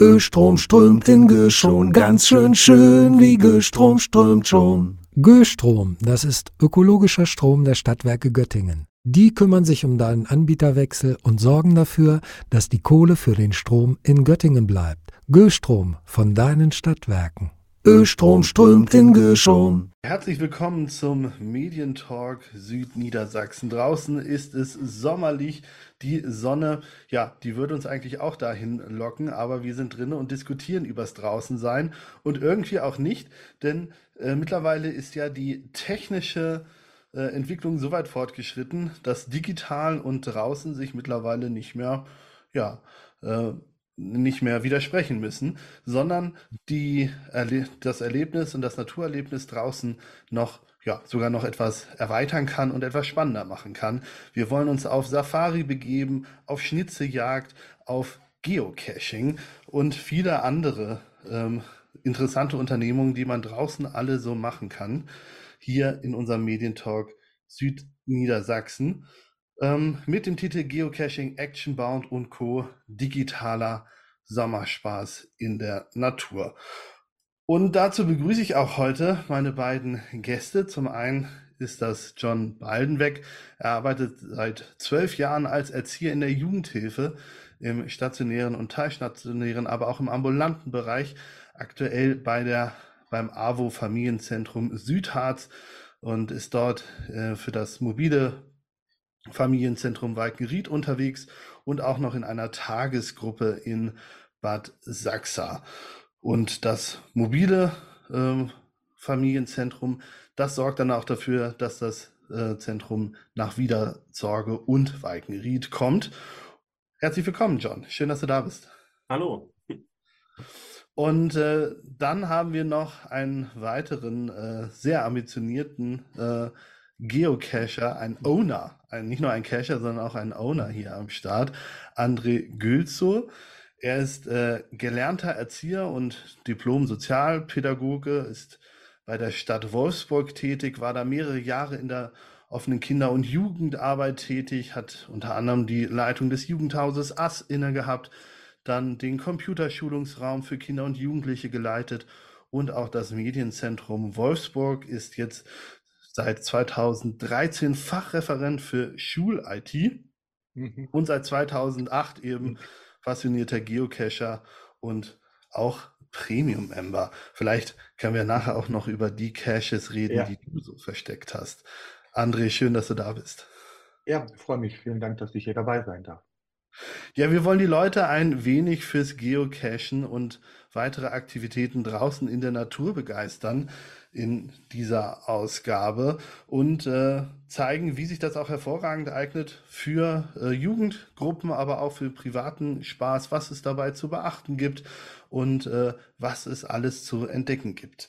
Östrom strömt in Göschon, ganz schön wie Göstrom strömt schon. Göstrom, das ist ökologischer Strom der Stadtwerke Göttingen. Die kümmern sich um deinen Anbieterwechsel und sorgen dafür, dass die Kohle für den Strom in Göttingen bleibt. Göstrom von deinen Stadtwerken. Östrom strömt in Göschon. Herzlich willkommen zum Medientalk Südniedersachsen. Draußen ist es sommerlich. Die Sonne, ja, die würde uns eigentlich auch dahin locken, aber wir sind drinnen und diskutieren übers Draußensein und irgendwie auch nicht, denn mittlerweile ist ja die technische Entwicklung so weit fortgeschritten, dass digital und draußen sich mittlerweile ja, äh, nicht mehr widersprechen müssen, sondern das Erlebnis und das Naturerlebnis draußen sogar noch etwas erweitern kann und etwas spannender machen kann. Wir wollen uns auf Safari begeben, auf Schnitzejagd, auf Geocaching und viele andere interessante Unternehmungen, die man draußen alle so machen kann, hier in unserem Medientalk Südniedersachsen. Mit dem Titel Geocaching, Actionbound und Co. Digitaler Sommerspaß in der Natur. Und dazu begrüße ich auch heute meine beiden Gäste. Zum einen ist das John Baldenweg. Er arbeitet seit 12 Jahren als Erzieher in der Jugendhilfe im stationären und teilstationären, aber auch im ambulanten Bereich. Aktuell beim AWO Familienzentrum Südharz und ist dort für das mobile Familienzentrum Walkenried unterwegs und auch noch in einer Tagesgruppe in Bad Sachsa. Und das mobile Familienzentrum, das sorgt dann auch dafür, dass das Zentrum nach Wiedersorge und Walkenried kommt. Herzlich willkommen, John. Schön, dass du da bist. Hallo. Und dann haben wir noch einen weiteren sehr ambitionierten Geocacher, ein Owner, nicht nur ein Cacher, sondern auch ein Owner hier am Start, André Gülzow. Er ist gelernter Erzieher und Diplom-Sozialpädagoge, ist bei der Stadt Wolfsburg tätig, war da mehrere Jahre in der offenen Kinder- und Jugendarbeit tätig, hat unter anderem die Leitung des Jugendhauses Ass inne gehabt, dann den Computerschulungsraum für Kinder und Jugendliche geleitet und auch das Medienzentrum Wolfsburg, ist jetzt seit 2013 Fachreferent für Schul-IT und seit 2008 eben passionierter Geocacher und auch Premium-Member. Vielleicht können wir nachher auch noch über die Caches reden, Ja. die du so versteckt hast. André, schön, dass du da bist. Ja, ich freue mich. Vielen Dank, dass ich hier dabei sein darf. Ja, wir wollen die Leute ein wenig fürs Geocachen und weitere Aktivitäten draußen in der Natur begeistern in dieser Ausgabe und zeigen, wie sich das auch hervorragend eignet für Jugendgruppen, aber auch für privaten Spaß, was es dabei zu beachten gibt und was es alles zu entdecken gibt.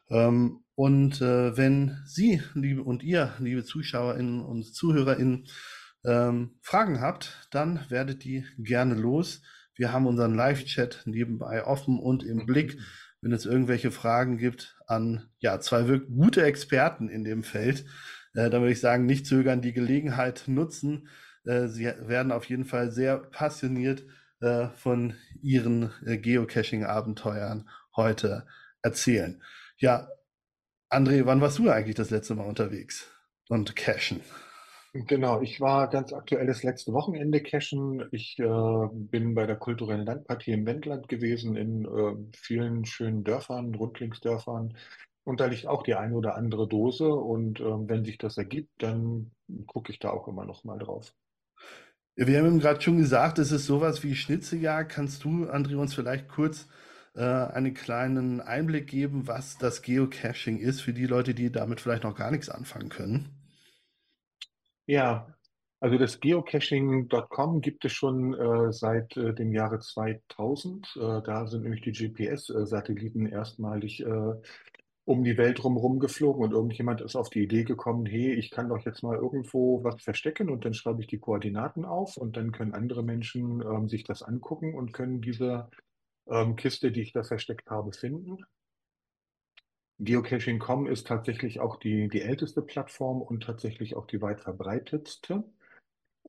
Wenn Sie, liebe ZuschauerInnen und ZuhörerInnen, Fragen habt, dann werdet die gerne los. Wir haben unseren Live-Chat nebenbei offen und im Blick, wenn es irgendwelche Fragen gibt an zwei wirklich gute Experten in dem Feld. Dann würde ich sagen, nicht zögern, die Gelegenheit nutzen. Sie werden auf jeden Fall sehr passioniert von ihren Geocaching-Abenteuern heute erzählen. Ja, André, wann warst du eigentlich das letzte Mal unterwegs und cachen? Genau, ich war ganz aktuell das letzte Wochenende cashen. Ich bin bei der kulturellen Landpartie im Wendland gewesen, in vielen schönen Dörfern, Rundlingsdörfern. Und da liegt auch die eine oder andere Dose. Und wenn sich das ergibt, dann gucke ich da auch immer noch mal drauf. Wir haben eben gerade schon gesagt, es ist sowas wie Schnitzejagd. Kannst du, André, uns vielleicht kurz einen kleinen Einblick geben, was das Geocaching ist, für die Leute, die damit vielleicht noch gar nichts anfangen können? Ja, also das Geocaching.com gibt es schon seit dem Jahre 2000. Da sind nämlich die GPS-Satelliten erstmalig um die Welt drumherum geflogen und irgendjemand ist auf die Idee gekommen, hey, ich kann doch jetzt mal irgendwo was verstecken und dann schreibe ich die Koordinaten auf und dann können andere Menschen sich das angucken und können diese Kiste, die ich da versteckt habe, finden. Geocaching.com ist tatsächlich auch die älteste Plattform und tatsächlich auch die weit verbreitetste.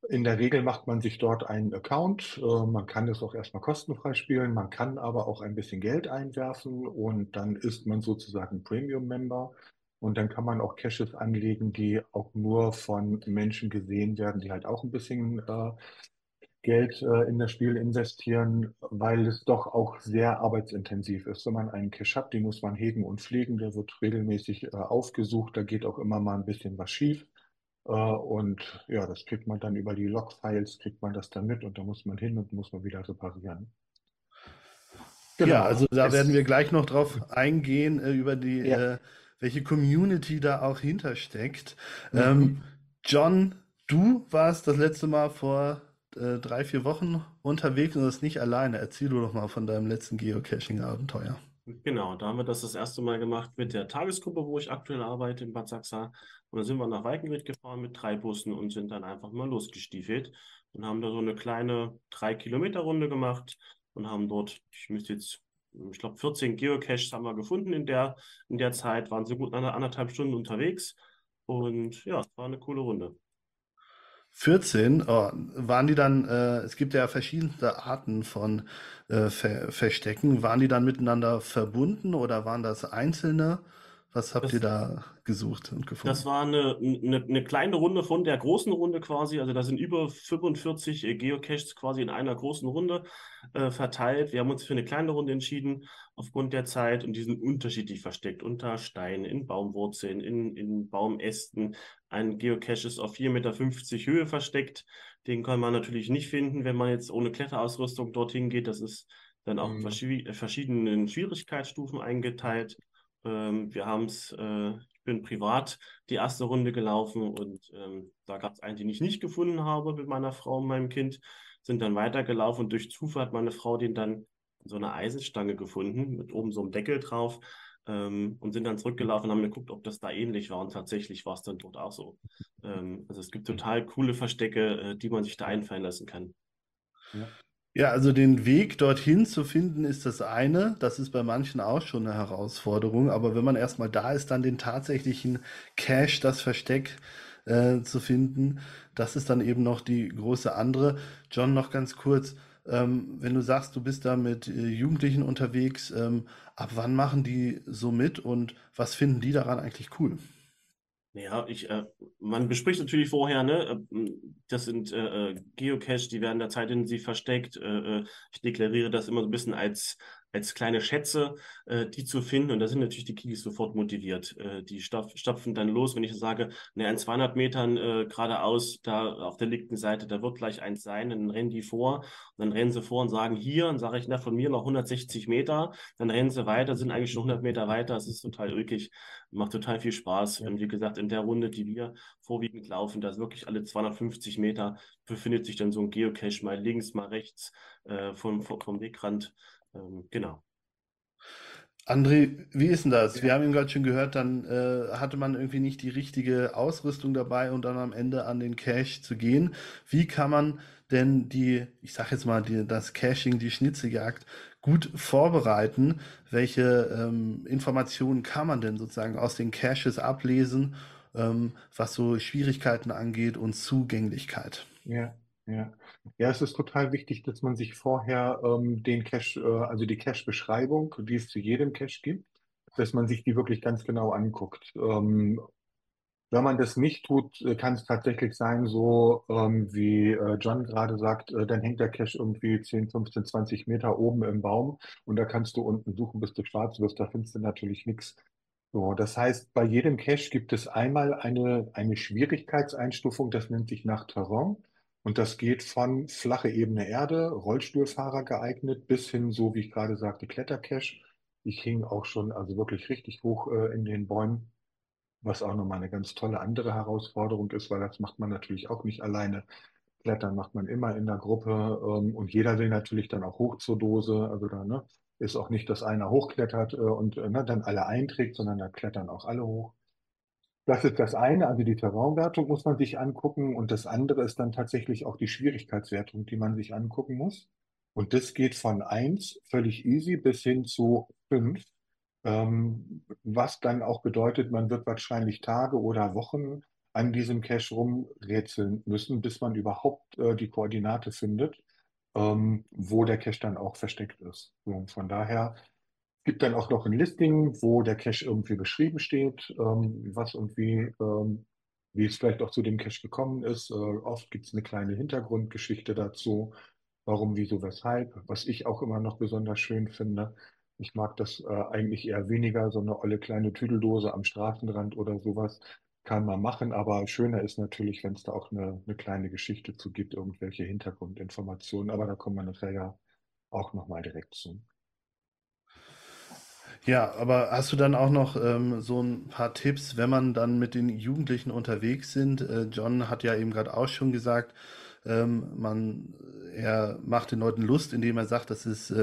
In der Regel macht man sich dort einen Account. Man kann es auch erstmal kostenfrei spielen. Man kann aber auch ein bisschen Geld einwerfen und dann ist man sozusagen Premium-Member. Und dann kann man auch Caches anlegen, die auch nur von Menschen gesehen werden, die halt auch ein bisschen Geld in das Spiel investieren, weil es doch auch sehr arbeitsintensiv ist. Wenn man einen Cache hat, den muss man hegen und pflegen, der wird regelmäßig aufgesucht, da geht auch immer mal ein bisschen was schief. Und ja, das kriegt man dann über die Logfiles, kriegt man das dann mit und da muss man hin und muss man wieder reparieren. Ja, also Genau, da werden wir gleich noch drauf eingehen, über ja. welche Community da auch hintersteckt. Ähm, Mhm. John, du warst das letzte Mal vor 3, 4 Wochen unterwegs und das nicht alleine. Erzähl du doch mal von deinem letzten Geocaching-Abenteuer. Genau, da haben wir das erste Mal gemacht mit der Tagesgruppe, wo ich aktuell arbeite in Bad Sachsa. Und dann sind wir nach Walkenried gefahren mit 3 Bussen und sind dann einfach mal losgestiefelt und haben da so eine kleine 3 Kilometer Runde gemacht und haben dort, ich glaube, 14 Geocaches haben wir gefunden in der Zeit, waren so gut 1,5 Stunden unterwegs und ja, es war eine coole Runde. 14, oh, waren die dann, es gibt ja verschiedenste Arten von Verstecken, waren die dann miteinander verbunden oder waren das einzelne? Was habt ihr Das da gesucht und Das gefunden? war eine kleine Runde von der großen Runde quasi. Also da sind über 45 Geocaches quasi in einer großen Runde verteilt. Wir haben uns für eine kleine Runde entschieden aufgrund der Zeit und die sind unterschiedlich versteckt. Unter Steinen, in Baumwurzeln, in Baumästen. Ein Geocache ist auf 4,50 Meter Höhe versteckt. Den kann man natürlich nicht finden, wenn man jetzt ohne Kletterausrüstung dorthin geht. Das ist dann auch Mhm. verschiedenen Schwierigkeitsstufen eingeteilt. Wir haben es Ich bin privat die erste Runde gelaufen und da gab es einen, den ich nicht gefunden habe mit meiner Frau und meinem Kind, sind dann weitergelaufen und durch Zufall hat meine Frau den dann in so einer Eisenstange gefunden, mit oben so einem Deckel drauf und sind dann zurückgelaufen und haben geguckt, ob das da ähnlich war und tatsächlich war es dann dort auch so. Also es gibt total coole Verstecke, die man sich da Ja, einfallen lassen kann. ja. Ja, also den Weg dorthin zu finden ist das eine. Das ist bei manchen auch schon eine Herausforderung. Aber wenn man erstmal da ist, dann den tatsächlichen Cache, das Versteck zu finden, das ist dann eben noch die große andere. John, noch ganz kurz, wenn du sagst, du bist da mit Jugendlichen unterwegs, ab wann machen die so mit und was finden die daran eigentlich cool? Ja, man bespricht natürlich vorher, ne? Das sind Geocache, die werden da zeitintensiv versteckt. Ich deklariere das immer so ein bisschen als kleine Schätze, die zu finden. Und da sind natürlich die Kiddies sofort motiviert. Die stapfen dann los, wenn ich sage, ne, an 200 Metern geradeaus, da auf der linken Seite, da wird gleich eins sein. Und dann rennen die vor. Und dann rennen sie vor und sagen, hier. Und sage ich, na, von mir noch 160 Meter. Dann rennen sie weiter, sind eigentlich schon 100 Meter weiter. Es ist total ulkig. Macht total viel Spaß. Ja. Und wie gesagt, in der Runde, die wir vorwiegend laufen, da ist wirklich alle 250 Meter befindet sich dann so ein Geocache mal links, mal rechts vom Wegrand. Genau. André, wie ist denn das? Wir Ja. haben eben gerade schon gehört, dann hatte man irgendwie nicht die richtige Ausrüstung dabei und dann am Ende an den Cache zu gehen. Wie kann man denn ich sag jetzt mal, das Caching, die Schnitzeljagd gut vorbereiten? Welche Informationen kann man denn sozusagen aus den Caches ablesen, was so Schwierigkeiten angeht und Zugänglichkeit? Ja, ja. Ja, es ist total wichtig, dass man sich vorher den Cache, also die Cache-Beschreibung, die es zu jedem Cache gibt, dass man sich die wirklich ganz genau anguckt. Wenn man das nicht tut, kann es tatsächlich sein, so wie John gerade sagt, dann hängt der Cache irgendwie 10, 15, 20 Meter oben im Baum und da kannst du unten suchen, bis du schwarz wirst, da findest du natürlich nichts. So, das heißt, bei jedem Cache gibt es einmal eine Schwierigkeitseinstufung, das nennt sich nach Terrain. Und das geht von flache Ebene Erde, Rollstuhlfahrer geeignet, bis hin, so wie ich gerade sagte, Klettercache. Ich hing auch schon also wirklich richtig hoch in den Bäumen, was auch nochmal eine ganz tolle andere Herausforderung ist, weil das macht man natürlich auch nicht alleine. Klettern macht man immer in der Gruppe und jeder will natürlich dann auch hoch zur Dose. Also da ne, ist auch nicht, dass einer hochklettert und ne, dann alle einträgt, sondern da klettern auch alle hoch. Das ist das eine, also die Terrainwertung muss man sich angucken und das andere ist dann tatsächlich auch die Schwierigkeitswertung, die man sich angucken muss. Und das geht von eins völlig easy bis hin zu 5, was dann auch bedeutet, man wird wahrscheinlich Tage oder Wochen an diesem Cache rumrätseln müssen, bis man überhaupt die Koordinate findet, wo der Cache dann auch versteckt ist. So, und von daher gibt dann auch noch ein Listing, wo der Cache irgendwie beschrieben steht, was und wie es vielleicht auch zu dem Cache gekommen ist. Oft gibt es eine kleine Hintergrundgeschichte dazu, warum, wieso, weshalb, was ich auch immer noch besonders schön finde. Ich mag das eigentlich eher weniger, so eine olle kleine Tüdeldose am Straßenrand oder sowas kann man machen, aber schöner ist natürlich, wenn es da auch eine kleine Geschichte zu gibt, irgendwelche Hintergrundinformationen, aber da kommen wir nachher ja auch nochmal direkt zu. Ja, aber hast du dann auch noch so ein paar Tipps, wenn man dann mit den Jugendlichen unterwegs sind? John hat ja eben gerade auch schon gesagt, er macht den Leuten Lust, indem er sagt, das ist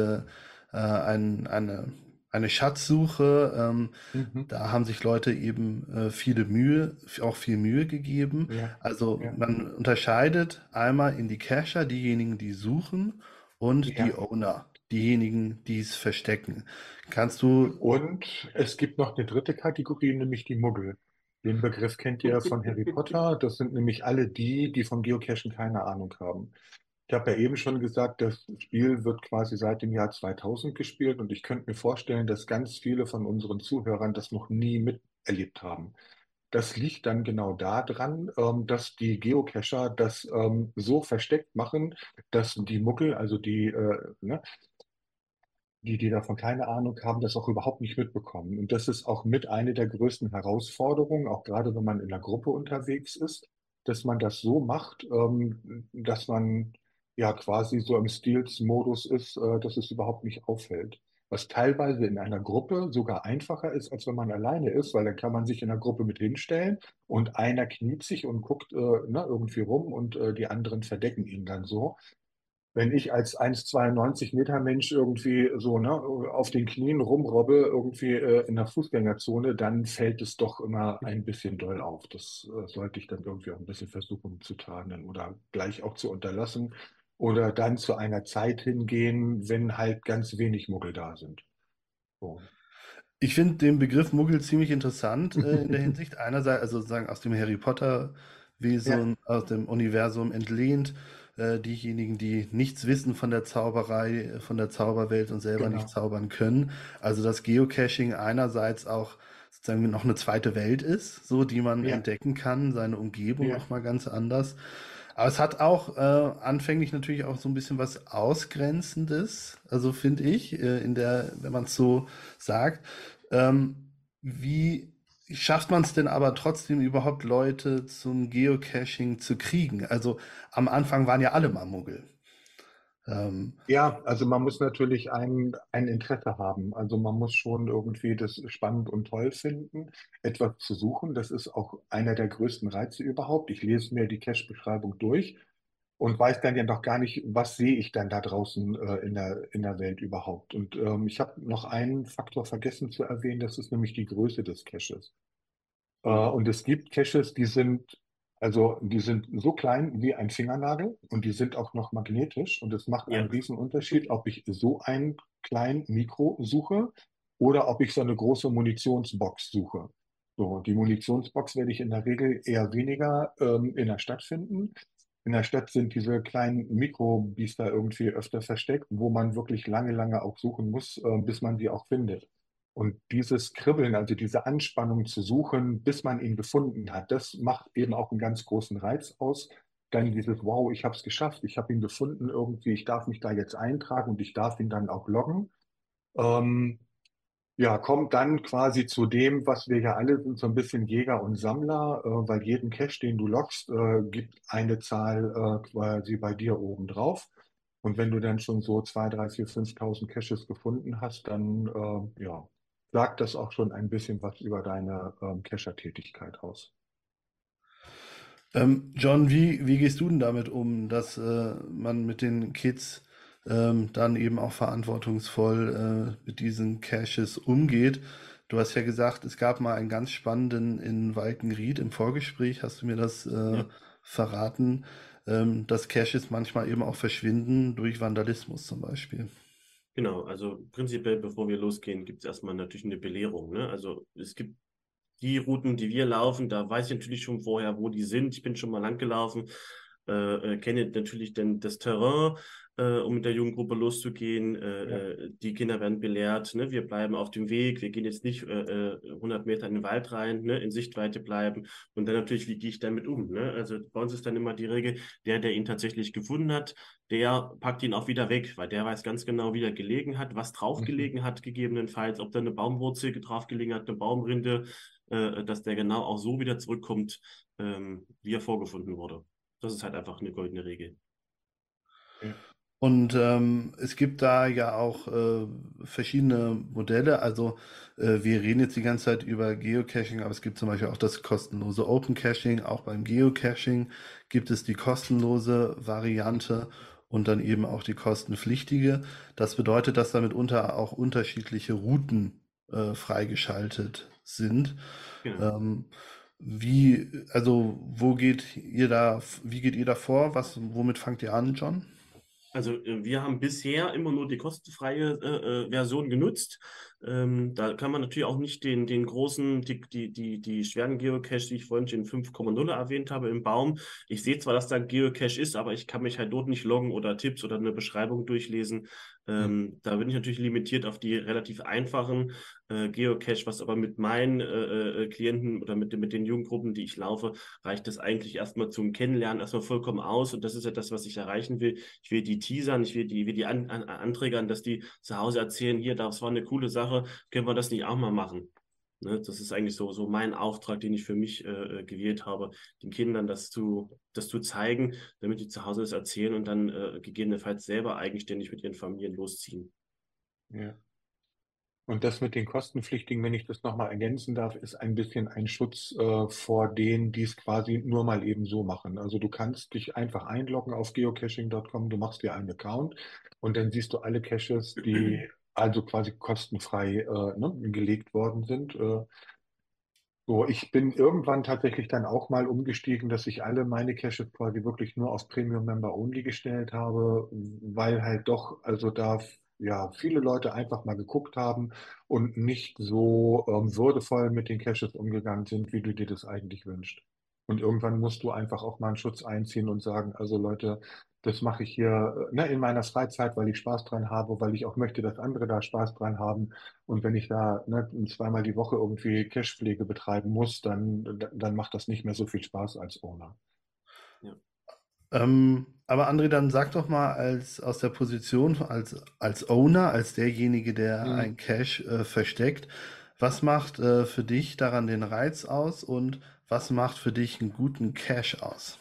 eine Schatzsuche. Mhm. Da haben sich Leute eben auch viel Mühe gegeben. Ja, Also ja, man unterscheidet einmal in die Cacher, diejenigen, die suchen, und die ja. Owner, diejenigen, die es verstecken. Kannst du Und es gibt noch eine dritte Kategorie, nämlich die Muggel. Den Begriff kennt ihr von Harry Potter. Das sind nämlich alle die, die vom Geocachen keine Ahnung haben. Ich habe ja eben schon gesagt, das Spiel wird quasi seit dem Jahr 2000 gespielt und ich könnte mir vorstellen, dass ganz viele von unseren Zuhörern das noch nie miterlebt haben. Das liegt dann genau daran, dass die Geocacher das so versteckt machen, dass die Muggel, also ne, die davon keine Ahnung haben, das auch überhaupt nicht mitbekommen. Und das ist auch mit eine der größten Herausforderungen, auch gerade wenn man in einer Gruppe unterwegs ist, dass man das so macht, dass man ja quasi so im Stealth-Modus ist, dass es überhaupt nicht auffällt. Was teilweise in einer Gruppe sogar einfacher ist, als wenn man alleine ist, weil dann kann man sich in der Gruppe mit hinstellen und einer kniet sich und guckt ne, irgendwie rum und die anderen verdecken ihn dann so. Wenn ich als 1,92 Meter Mensch irgendwie so ne, auf den Knien rumrobbe, irgendwie in der Fußgängerzone, dann fällt es doch immer ein bisschen doll auf. Das sollte ich dann irgendwie auch ein bisschen versuchen zu tarnen oder gleich auch zu unterlassen oder dann zu einer Zeit hingehen, wenn halt ganz wenig Muggel da sind. So. Ich finde den Begriff Muggel ziemlich interessant in der Hinsicht. Einerseits, also sozusagen aus dem Harry Ja, Potter-Wesen, aus dem Universum entlehnt, diejenigen, die nichts wissen von der Zauberei, von der Zauberwelt und selber nicht genau. zaubern können. Also dass Geocaching einerseits auch sozusagen noch eine zweite Welt ist, so die man Ja, entdecken kann, seine Umgebung ja. nochmal ganz anders. Aber es hat auch anfänglich natürlich auch so ein bisschen was Ausgrenzendes, also finde ich, wenn man es so sagt. Wie schafft man es denn aber trotzdem überhaupt Leute zum Geocaching zu kriegen? Also am Anfang waren ja alle mal Muggel. Ähm, Ja, also man muss natürlich ein Interesse haben. Also man muss schon irgendwie das spannend und toll finden, etwas zu suchen. Das ist auch einer der größten Reize überhaupt. Ich lese mir die Cache-Beschreibung durch und weiß dann ja noch gar nicht, was sehe ich dann da draußen in der Welt überhaupt. Und ich habe noch einen Faktor vergessen zu erwähnen, das ist nämlich die Größe des Caches. Mhm. Und es gibt Caches, die sind so klein wie ein Fingernagel und die sind auch noch magnetisch. Und es macht einen Ja. riesen Unterschied, ob ich so einen kleinen Mikro suche oder ob ich so eine große Munitionsbox suche. So, die Munitionsbox werde ich in der Regel eher weniger in der Stadt finden. In der Stadt sind diese kleinen Mikrobiester irgendwie öfter versteckt, wo man wirklich lange, lange auch suchen muss, bis man die auch findet. Und dieses Kribbeln, also diese Anspannung zu suchen, bis man ihn gefunden hat, das macht eben auch einen ganz großen Reiz aus. Dann dieses, wow, ich habe es geschafft, ich habe ihn gefunden irgendwie, ich darf mich da jetzt eintragen und ich darf ihn dann auch loggen. Ähm, ja, kommt dann quasi zu dem, was wir ja alle sind, so ein bisschen Jäger und Sammler, weil jeden Cache, den du loggst, gibt eine Zahl quasi bei dir oben drauf. Und wenn du dann schon so 2, 3, 4, 5.000 Caches gefunden hast, dann ja, sagt das auch schon ein bisschen was über deine Cacher-Tätigkeit aus. John, wie gehst du denn damit um, dass man mit den Kids dann eben auch verantwortungsvoll mit diesen Caches umgeht? Du hast ja gesagt, es gab mal einen ganz spannenden in Walkenried im Vorgespräch, hast du mir das Ja, verraten, dass Caches manchmal eben auch verschwinden durch Vandalismus zum Beispiel. genau. Also prinzipiell, bevor wir losgehen, gibt es erstmal natürlich eine Belehrung, ne? Also es gibt die Routen, die wir laufen, da weiß ich natürlich schon vorher, wo die sind. Ich bin schon mal lang gelaufen, kenne natürlich das Terrain, um mit der Jugendgruppe loszugehen. Ja. Die Kinder werden belehrt, ne? Wir bleiben auf dem Weg, wir gehen jetzt nicht 100 Meter in den Wald rein, ne? In Sichtweite bleiben. Und dann natürlich, wie gehe ich damit um? Ne? Also bei uns ist dann immer die Regel, der ihn tatsächlich gefunden hat, der packt ihn auch wieder weg, weil der weiß ganz genau, wie er gelegen hat, was drauf Mhm. gelegen hat, gegebenenfalls, ob da eine Baumwurzel drauf gelegen hat, eine Baumrinde, dass der genau auch so wieder zurückkommt, wie er vorgefunden wurde. Das ist halt einfach eine goldene Regel. Ja. Und es gibt da ja auch verschiedene Modelle. Also wir reden jetzt die ganze Zeit über Geocaching, aber es gibt zum Beispiel auch das kostenlose Open Caching. Auch beim Geocaching gibt es die kostenlose Variante und dann eben auch die kostenpflichtige. Das bedeutet, dass da mitunter auch unterschiedliche Routen freigeschaltet sind. Genau. Ähm, wie geht ihr da vor? Womit fangt ihr an, John? Also wir haben bisher immer nur die kostenfreie Version genutzt. Da kann man natürlich auch nicht den großen, die schweren Geocache, die ich vorhin schon in 5,0 erwähnt habe, im Baum. Ich sehe zwar, dass da ein Geocache ist, aber ich kann mich halt dort nicht loggen oder Tipps oder eine Beschreibung durchlesen. Hm. Da bin ich natürlich limitiert auf die relativ einfachen Geocache, was aber mit meinen Klienten oder mit den Jugendgruppen, die ich laufe, reicht das eigentlich erstmal zum Kennenlernen erstmal vollkommen aus. Und das ist ja das, was ich erreichen will. Ich will die teasern, will die anträgern, dass die zu Hause erzählen, hier, das war eine coole Sache, können wir das nicht auch mal machen? Ne, das ist eigentlich so mein Auftrag, den ich für mich gewählt habe, den Kindern das zu zeigen, damit die zu Hause das erzählen und dann gegebenenfalls selber eigenständig mit ihren Familien losziehen. Ja. Und das mit den Kostenpflichtigen, wenn ich das nochmal ergänzen darf, ist ein bisschen ein Schutz vor denen, die es quasi nur mal eben so machen. Also du kannst dich einfach einloggen auf geocaching.com, du machst dir einen Account und dann siehst du alle Caches, die also quasi kostenfrei ne, gelegt worden sind. So, ich bin irgendwann tatsächlich dann auch mal umgestiegen, dass ich alle meine Caches quasi wirklich nur auf Premium Member Only gestellt habe, weil halt doch, also da ja viele Leute einfach mal geguckt haben und nicht so würdevoll mit den Caches umgegangen sind, wie du dir das eigentlich wünschst. Und irgendwann musst du einfach auch mal einen Schutz einziehen und sagen, also Leute, das mache ich hier ne, in meiner Freizeit, weil ich Spaß dran habe, weil ich auch möchte, dass andere da Spaß dran haben. Und wenn ich da ne, zweimal die Woche irgendwie Cashpflege betreiben muss, dann macht das nicht mehr so viel Spaß als Owner. Ja. Aber André, dann sag doch mal aus der Position als Owner, als derjenige, der Hm. ein Cache versteckt, was macht für dich daran den Reiz aus und was macht für dich einen guten Cache aus?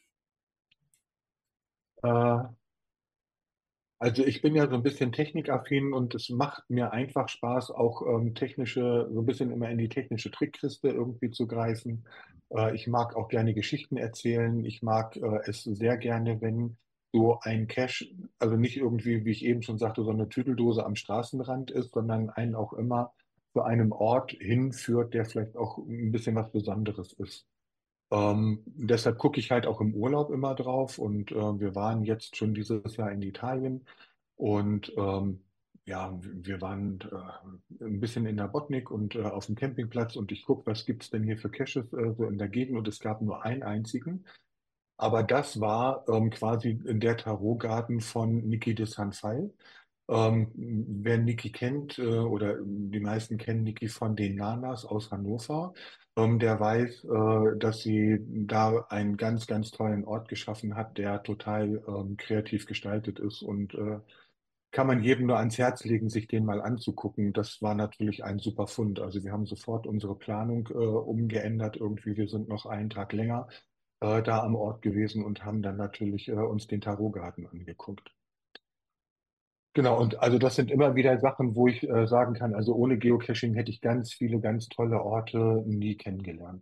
Äh, Also ich bin ja so ein bisschen technikaffin und es macht mir einfach Spaß, auch so ein bisschen immer in die technische Trickkiste irgendwie zu greifen. Ich mag auch gerne Geschichten erzählen. Ich mag es sehr gerne, wenn so ein Cache, also nicht irgendwie, wie ich eben schon sagte, so eine Tüdeldose am Straßenrand ist, sondern einen auch immer zu einem Ort hinführt, der vielleicht auch ein bisschen was Besonderes ist. Deshalb gucke ich halt auch im Urlaub immer drauf und wir waren jetzt schon dieses Jahr in Italien und ja, wir waren ein bisschen in der Botnik und auf dem Campingplatz und ich gucke, was gibt's denn hier für Caches so in der Gegend und es gab nur einen einzigen, aber das war quasi der Tarotgarten von Niki de Sanfal. Wer Niki kennt, oder die meisten kennen Niki von den Nanas aus Hannover, der weiß, dass sie da einen ganz, ganz tollen Ort geschaffen hat, der total kreativ gestaltet ist und kann man jedem nur ans Herz legen, sich den mal anzugucken. Das war natürlich ein super Fund. Also wir haben sofort unsere Planung umgeändert. Irgendwie, wir sind noch einen Tag länger da am Ort gewesen und haben dann natürlich uns den Tarotgarten angeguckt. Genau, und also das sind immer wieder Sachen, wo ich sagen kann, also ohne Geocaching hätte ich ganz viele ganz tolle Orte nie kennengelernt.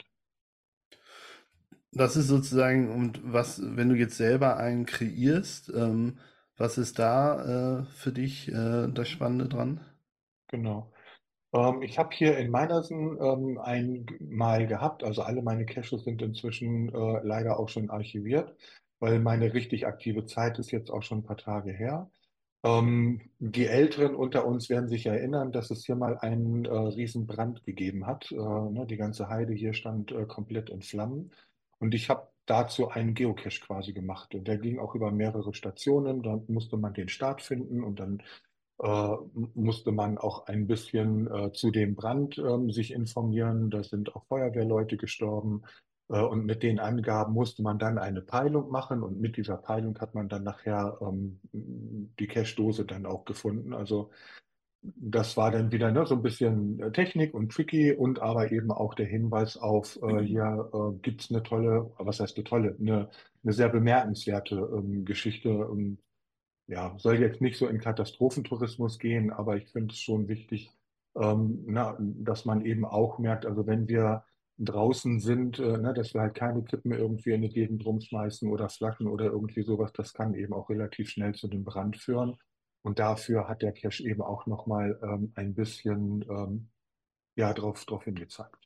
Das ist sozusagen, und was, wenn du jetzt selber einen kreierst, was ist da für dich das Spannende dran? Genau. Ich habe hier in Meinersen einmal gehabt, also alle meine Caches sind inzwischen leider auch schon archiviert, weil meine richtig aktive Zeit ist jetzt auch schon ein paar Tage her. Die Älteren unter uns werden sich erinnern, dass es hier mal einen riesen Brand gegeben hat. Ne, die ganze Heide hier stand komplett in Flammen. Und ich habe dazu einen Geocache quasi gemacht. Und der ging auch über mehrere Stationen. Dann musste man den Start finden und dann musste man auch ein bisschen zu dem Brand sich informieren. Da sind auch Feuerwehrleute gestorben. Und mit den Angaben musste man dann eine Peilung machen und mit dieser Peilung hat man dann nachher die Cache-Dose dann auch gefunden. Also das war dann wieder ne, so ein bisschen Technik und tricky und aber eben auch der Hinweis auf, hier gibt's eine tolle, was heißt eine tolle, eine sehr bemerkenswerte Geschichte. Ja, soll jetzt nicht so in Katastrophentourismus gehen, aber ich finde es schon wichtig, dass man eben auch merkt, also wenn wir draußen sind, dass wir halt keine Kippen irgendwie in die Gegend rumschmeißen oder Flaschen oder irgendwie sowas, das kann eben auch relativ schnell zu einem Brand führen. Und dafür hat der Cache eben auch nochmal ein bisschen ja, drauf hingezeigt.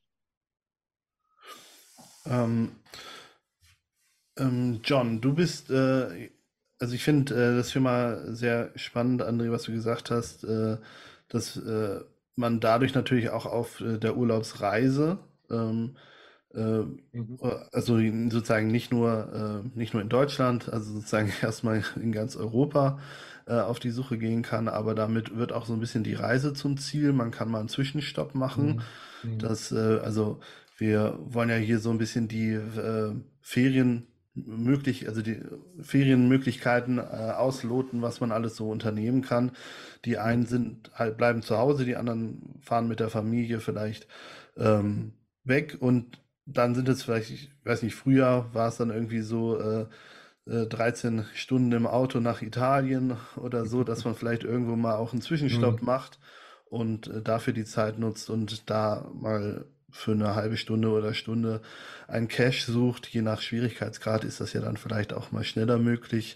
Ähm, John, du bist, also ich finde das Thema sehr spannend, André, was du gesagt hast, dass man dadurch natürlich auch auf der Urlaubsreise, ähm, äh, Mhm. also sozusagen nicht nur in Deutschland, also sozusagen erstmal in ganz Europa auf die Suche gehen kann, aber damit wird auch so ein bisschen die Reise zum Ziel. Man kann mal einen Zwischenstopp machen. Mhm. Mhm. Das, also wir wollen ja hier so ein bisschen die also die Ferienmöglichkeiten ausloten, was man alles so unternehmen kann. Die einen Mhm. sind halt bleiben zu Hause, die anderen fahren mit der Familie vielleicht weg und dann sind es vielleicht, ich weiß nicht, früher war es dann irgendwie so 13 Stunden im Auto nach Italien oder so, dass man vielleicht irgendwo mal auch einen Zwischenstopp Mhm. macht und dafür die Zeit nutzt und da mal für eine halbe Stunde oder Stunde einen Cache sucht. Je nach Schwierigkeitsgrad ist das ja dann vielleicht auch mal schneller möglich,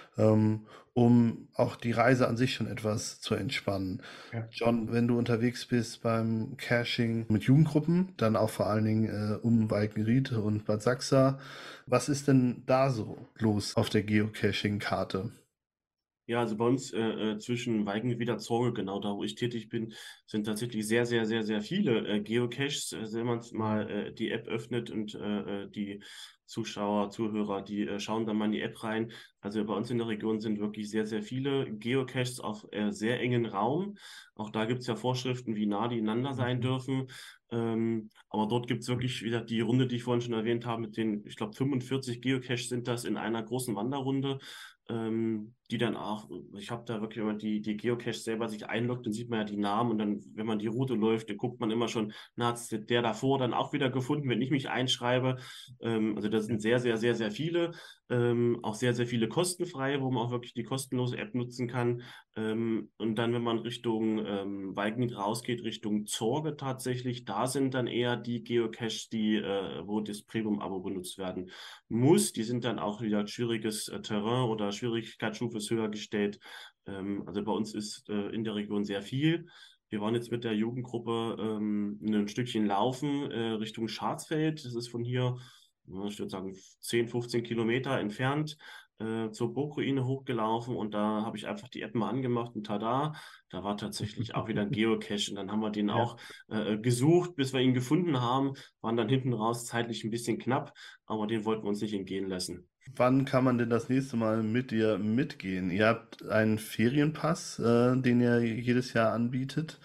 um auch die Reise an sich schon etwas zu entspannen. Ja. John, wenn du unterwegs bist beim Caching mit Jugendgruppen, dann auch vor allen Dingen um Walkenried und Bad Sachsa, was ist denn da so los auf der Geocaching-Karte? Ja, also bei uns zwischen Weigenrieder Zorge, genau da, wo ich tätig bin, sind tatsächlich sehr, sehr, sehr, sehr viele Geocaches. Wenn man mal Mhm. die App öffnet und die Zuschauer, Zuhörer, die schauen dann mal in die App rein. Also bei uns in der Region sind wirklich sehr, sehr viele Geocaches auf sehr engen Raum. Auch da gibt es ja Vorschriften, wie nah die ineinander sein Mhm. dürfen. Aber dort gibt es wirklich wieder die Runde, die ich vorhin schon erwähnt habe, mit den, ich glaube, 45 Geocaches sind das in einer großen Wanderrunde, die dann auch, ich habe da wirklich, wenn man die Geocache selber sich einloggt, dann sieht man ja die Namen und dann, wenn man die Route läuft, dann guckt man immer schon, na, hat der davor dann auch wieder gefunden, wenn ich mich einschreibe. Also das Ja. sind sehr, sehr, sehr, sehr viele, auch sehr, sehr viele kostenfrei, wo man auch wirklich die kostenlose App nutzen kann. Und dann, wenn man Richtung Walkenried rausgeht, Richtung Zorge tatsächlich, da sind dann eher die Geocaches, wo das Premium-Abo benutzt werden muss. Die sind dann auch wieder schwieriges Terrain oder Schwierigkeitsstufe ist höher gestellt. Also bei uns ist in der Region sehr viel. Wir waren jetzt mit der Jugendgruppe ein Stückchen laufen Richtung Schwarzfeld. Das ist von hier, ich würde sagen, 10, 15 Kilometer entfernt. Zur Burgruine hochgelaufen und da habe ich einfach die App mal angemacht und tada, da war tatsächlich auch wieder ein Geocache und dann haben wir den Ja. auch gesucht, bis wir ihn gefunden haben, waren dann hinten raus zeitlich ein bisschen knapp, aber den wollten wir uns nicht entgehen lassen. Wann kann man denn das nächste Mal mit dir mitgehen? Ihr habt einen Ferienpass, den ihr jedes Jahr anbietet.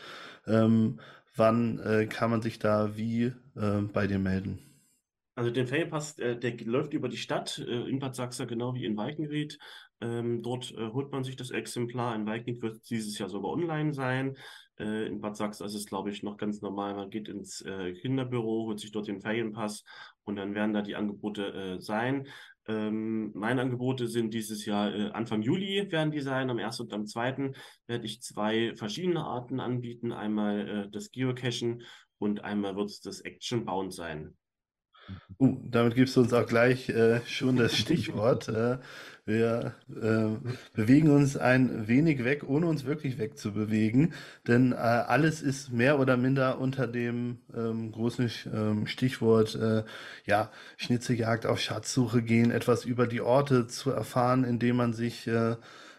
Wann kann man sich da wie bei dir melden? Also den Ferienpass, der läuft über die Stadt, in Bad Sachsa genau wie in Walkenried. Dort holt man sich das Exemplar. In Walkenried wird es dieses Jahr sogar online sein. In Bad Sachsa ist es, glaube ich, noch ganz normal. Man geht ins Kinderbüro, holt sich dort den Ferienpass und dann werden da die Angebote sein. Meine Angebote sind dieses Jahr Anfang Juli werden die sein. Am 1. und am 2. werde ich zwei verschiedene Arten anbieten. Einmal das Geocachen und einmal wird es das Action Bound sein. Damit gibst du uns auch gleich schon das Stichwort. Wir bewegen uns ein wenig weg, ohne uns wirklich wegzubewegen, denn alles ist mehr oder minder unter dem großen Stichwort, ja, Schnitzeljagd auf Schatzsuche gehen, etwas über die Orte zu erfahren, indem man sich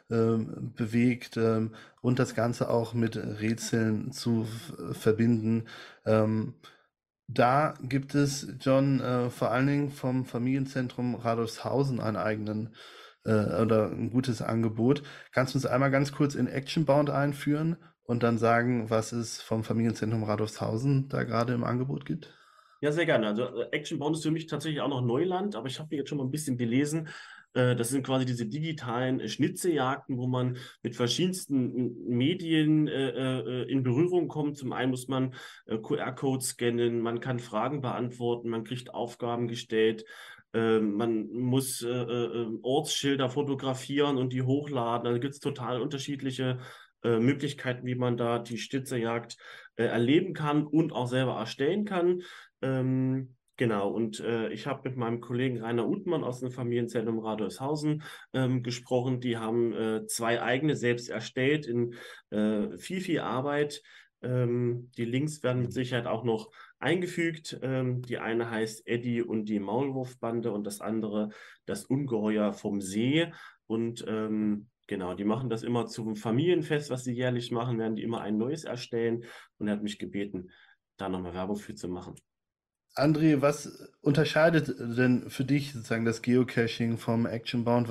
bewegt, und das Ganze auch mit Rätseln zu verbinden. Ähm, Da gibt es, John, vor allen Dingen vom Familienzentrum Radolfshausen einen eigenen oder ein gutes Angebot. Kannst du uns einmal ganz kurz in Actionbound einführen und dann sagen, was es vom Familienzentrum Radolfshausen da gerade im Angebot gibt? Ja, sehr gerne. Also Action Bound ist für mich tatsächlich auch noch Neuland, aber ich habe mir jetzt schon mal ein bisschen belesen. Das sind quasi diese digitalen Schnitzeljagden, wo man mit verschiedensten Medien in Berührung kommt. Zum einen muss man QR-Codes scannen, man kann Fragen beantworten, man kriegt Aufgaben gestellt, man muss Ortsschilder fotografieren und die hochladen. Da gibt es total unterschiedliche Möglichkeiten, wie man da die Schnitzejagd erleben kann und auch selber erstellen kann. Genau, und ich habe mit meinem Kollegen Rainer Utmann aus dem Familienzentrum Radolfshausen gesprochen. Die haben zwei eigene selbst erstellt in viel Arbeit. Die Links werden mit Sicherheit auch noch eingefügt. Die eine heißt Eddie und die Maulwurfbande und das andere das Ungeheuer vom See. Und genau, die machen das immer zum Familienfest, was sie jährlich machen, werden die immer ein neues erstellen. Und er hat mich gebeten, da nochmal Werbung für zu machen. André, was unterscheidet denn für dich sozusagen das Geocaching vom Actionbound?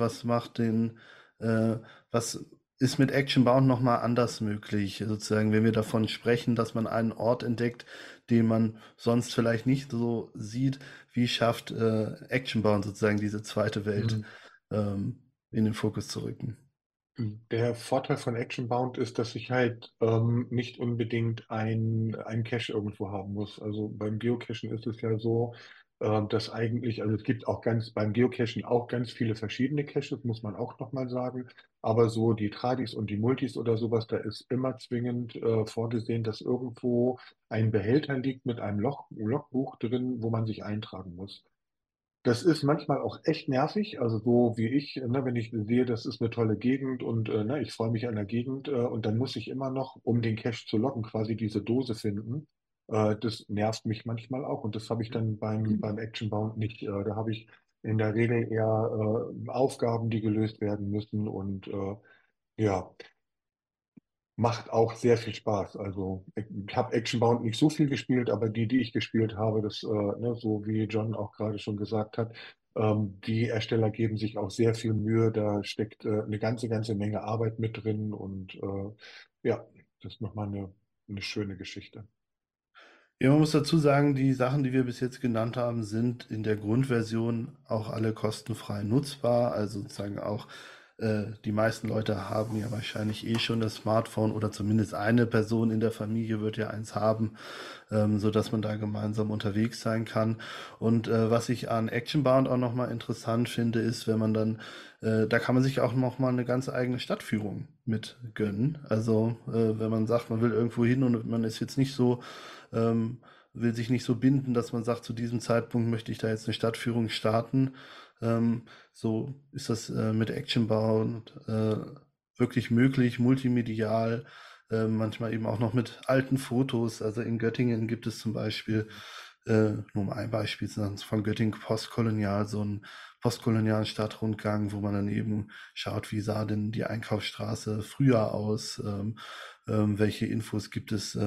Äh, was ist mit Actionbound nochmal anders möglich? Sozusagen, wenn wir davon sprechen, dass man einen Ort entdeckt, den man sonst vielleicht nicht so sieht, wie schafft Actionbound sozusagen diese zweite Welt Mhm. in den Fokus zu rücken? Der Vorteil von Actionbound ist, dass ich halt nicht unbedingt ein Cache irgendwo haben muss. Also beim Geocachen ist es ja so, dass eigentlich, also es gibt auch beim Geocachen auch ganz viele verschiedene Caches, muss man auch nochmal sagen. Aber so die Tradis und die Multis oder sowas, da ist immer zwingend vorgesehen, dass irgendwo ein Behälter liegt mit einem Logbuch drin, wo man sich eintragen muss. Das ist manchmal auch echt nervig, also so wie ich, ne, wenn ich sehe, das ist eine tolle Gegend und ne, ich freue mich an der Gegend und dann muss ich immer noch, um den Cache zu locken, quasi diese Dose finden. Das nervt mich manchmal auch und das habe ich dann beim Action Bound nicht. Da habe ich in der Regel eher Aufgaben, die gelöst werden müssen und ja. Macht auch sehr viel Spaß. Also ich habe Actionbound nicht so viel gespielt, aber die ich gespielt habe, das, ne, so wie John auch gerade schon gesagt hat, die Ersteller geben sich auch sehr viel Mühe. Da steckt eine ganze Menge Arbeit mit drin und ja, das ist nochmal eine schöne Geschichte. Ja, man muss dazu sagen, die Sachen, die wir bis jetzt genannt haben, sind in der Grundversion auch alle kostenfrei nutzbar. Also sozusagen auch die meisten Leute haben ja wahrscheinlich eh schon das Smartphone oder zumindest eine Person in der Familie wird ja eins haben, so dass man da gemeinsam unterwegs sein kann. Und was ich an Actionbound auch nochmal interessant finde, ist, wenn man dann, da kann man sich auch nochmal eine ganz eigene Stadtführung mit gönnen. Also wenn man sagt, man will irgendwo hin und man ist jetzt nicht so ähm, will sich nicht so binden, dass man sagt, zu diesem Zeitpunkt möchte ich da jetzt eine Stadtführung starten. So ist das mit Actionbound wirklich möglich, multimedial, manchmal eben auch noch mit alten Fotos. Also in Göttingen gibt es zum Beispiel, nur um ein Beispiel zu nennen, von Göttingen postkolonial, so einen postkolonialen Stadtrundgang, wo man dann eben schaut, wie sah denn die Einkaufsstraße früher aus, welche Infos gibt es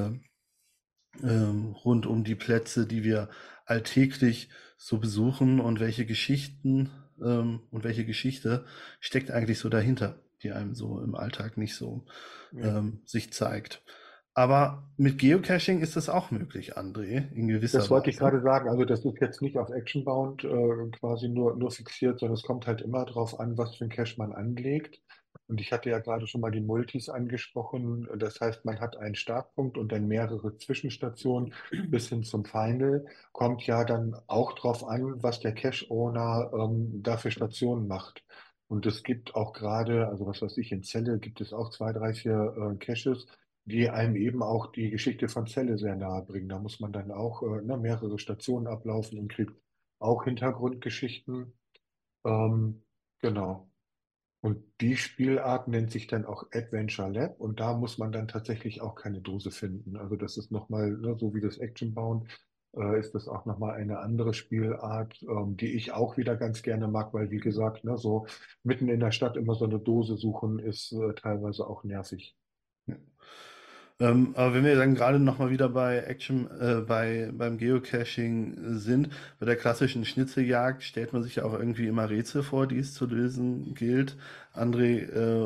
rund um die Plätze, die wir alltäglich so besuchen und welche Geschichte steckt eigentlich so dahinter, die einem so im Alltag nicht so Ja. sich zeigt. Aber mit Geocaching ist das auch möglich, André, in gewisser Das wollte ich Weise. gerade sagen. Also das ist jetzt nicht auf Actionbound quasi nur fixiert, sondern es kommt halt immer darauf an, was für ein Cache man anlegt. Und ich hatte ja gerade schon mal die Multis angesprochen. Das heißt, man hat einen Startpunkt und dann mehrere Zwischenstationen bis hin zum Final. Kommt ja dann auch darauf an, was der Cache-Owner da für Stationen macht. Und es gibt auch gerade, also was weiß ich, in Celle gibt es auch zwei, drei, vier Caches, die einem eben auch die Geschichte von Celle sehr nahe bringen. Da muss man dann auch ne, mehrere Stationen ablaufen und kriegt auch Hintergrundgeschichten. Ähm, genau. Und die Spielart nennt sich dann auch Adventure Lab und da muss man dann tatsächlich auch keine Dose finden. Also das ist nochmal ne, so wie das Action bauen. ist das auch nochmal eine andere Spielart, die ich auch wieder ganz gerne mag, weil wie gesagt, ne, so mitten in der Stadt immer so eine Dose suchen ist teilweise auch nervig. Ja. Aber wenn wir dann gerade noch mal wieder bei beim Geocaching sind, bei der klassischen Schnitzeljagd stellt man sich ja auch irgendwie immer Rätsel vor, die es zu lösen gilt. André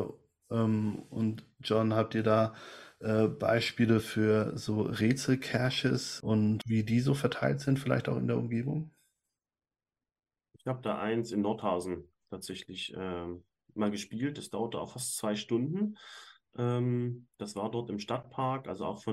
und John, habt ihr da Beispiele für so Rätsel-Caches und wie die so verteilt sind, vielleicht auch in der Umgebung? Ich habe da eins in Nordhausen tatsächlich mal gespielt. Das dauerte auch fast 2 Stunden. Das war dort im Stadtpark, also auch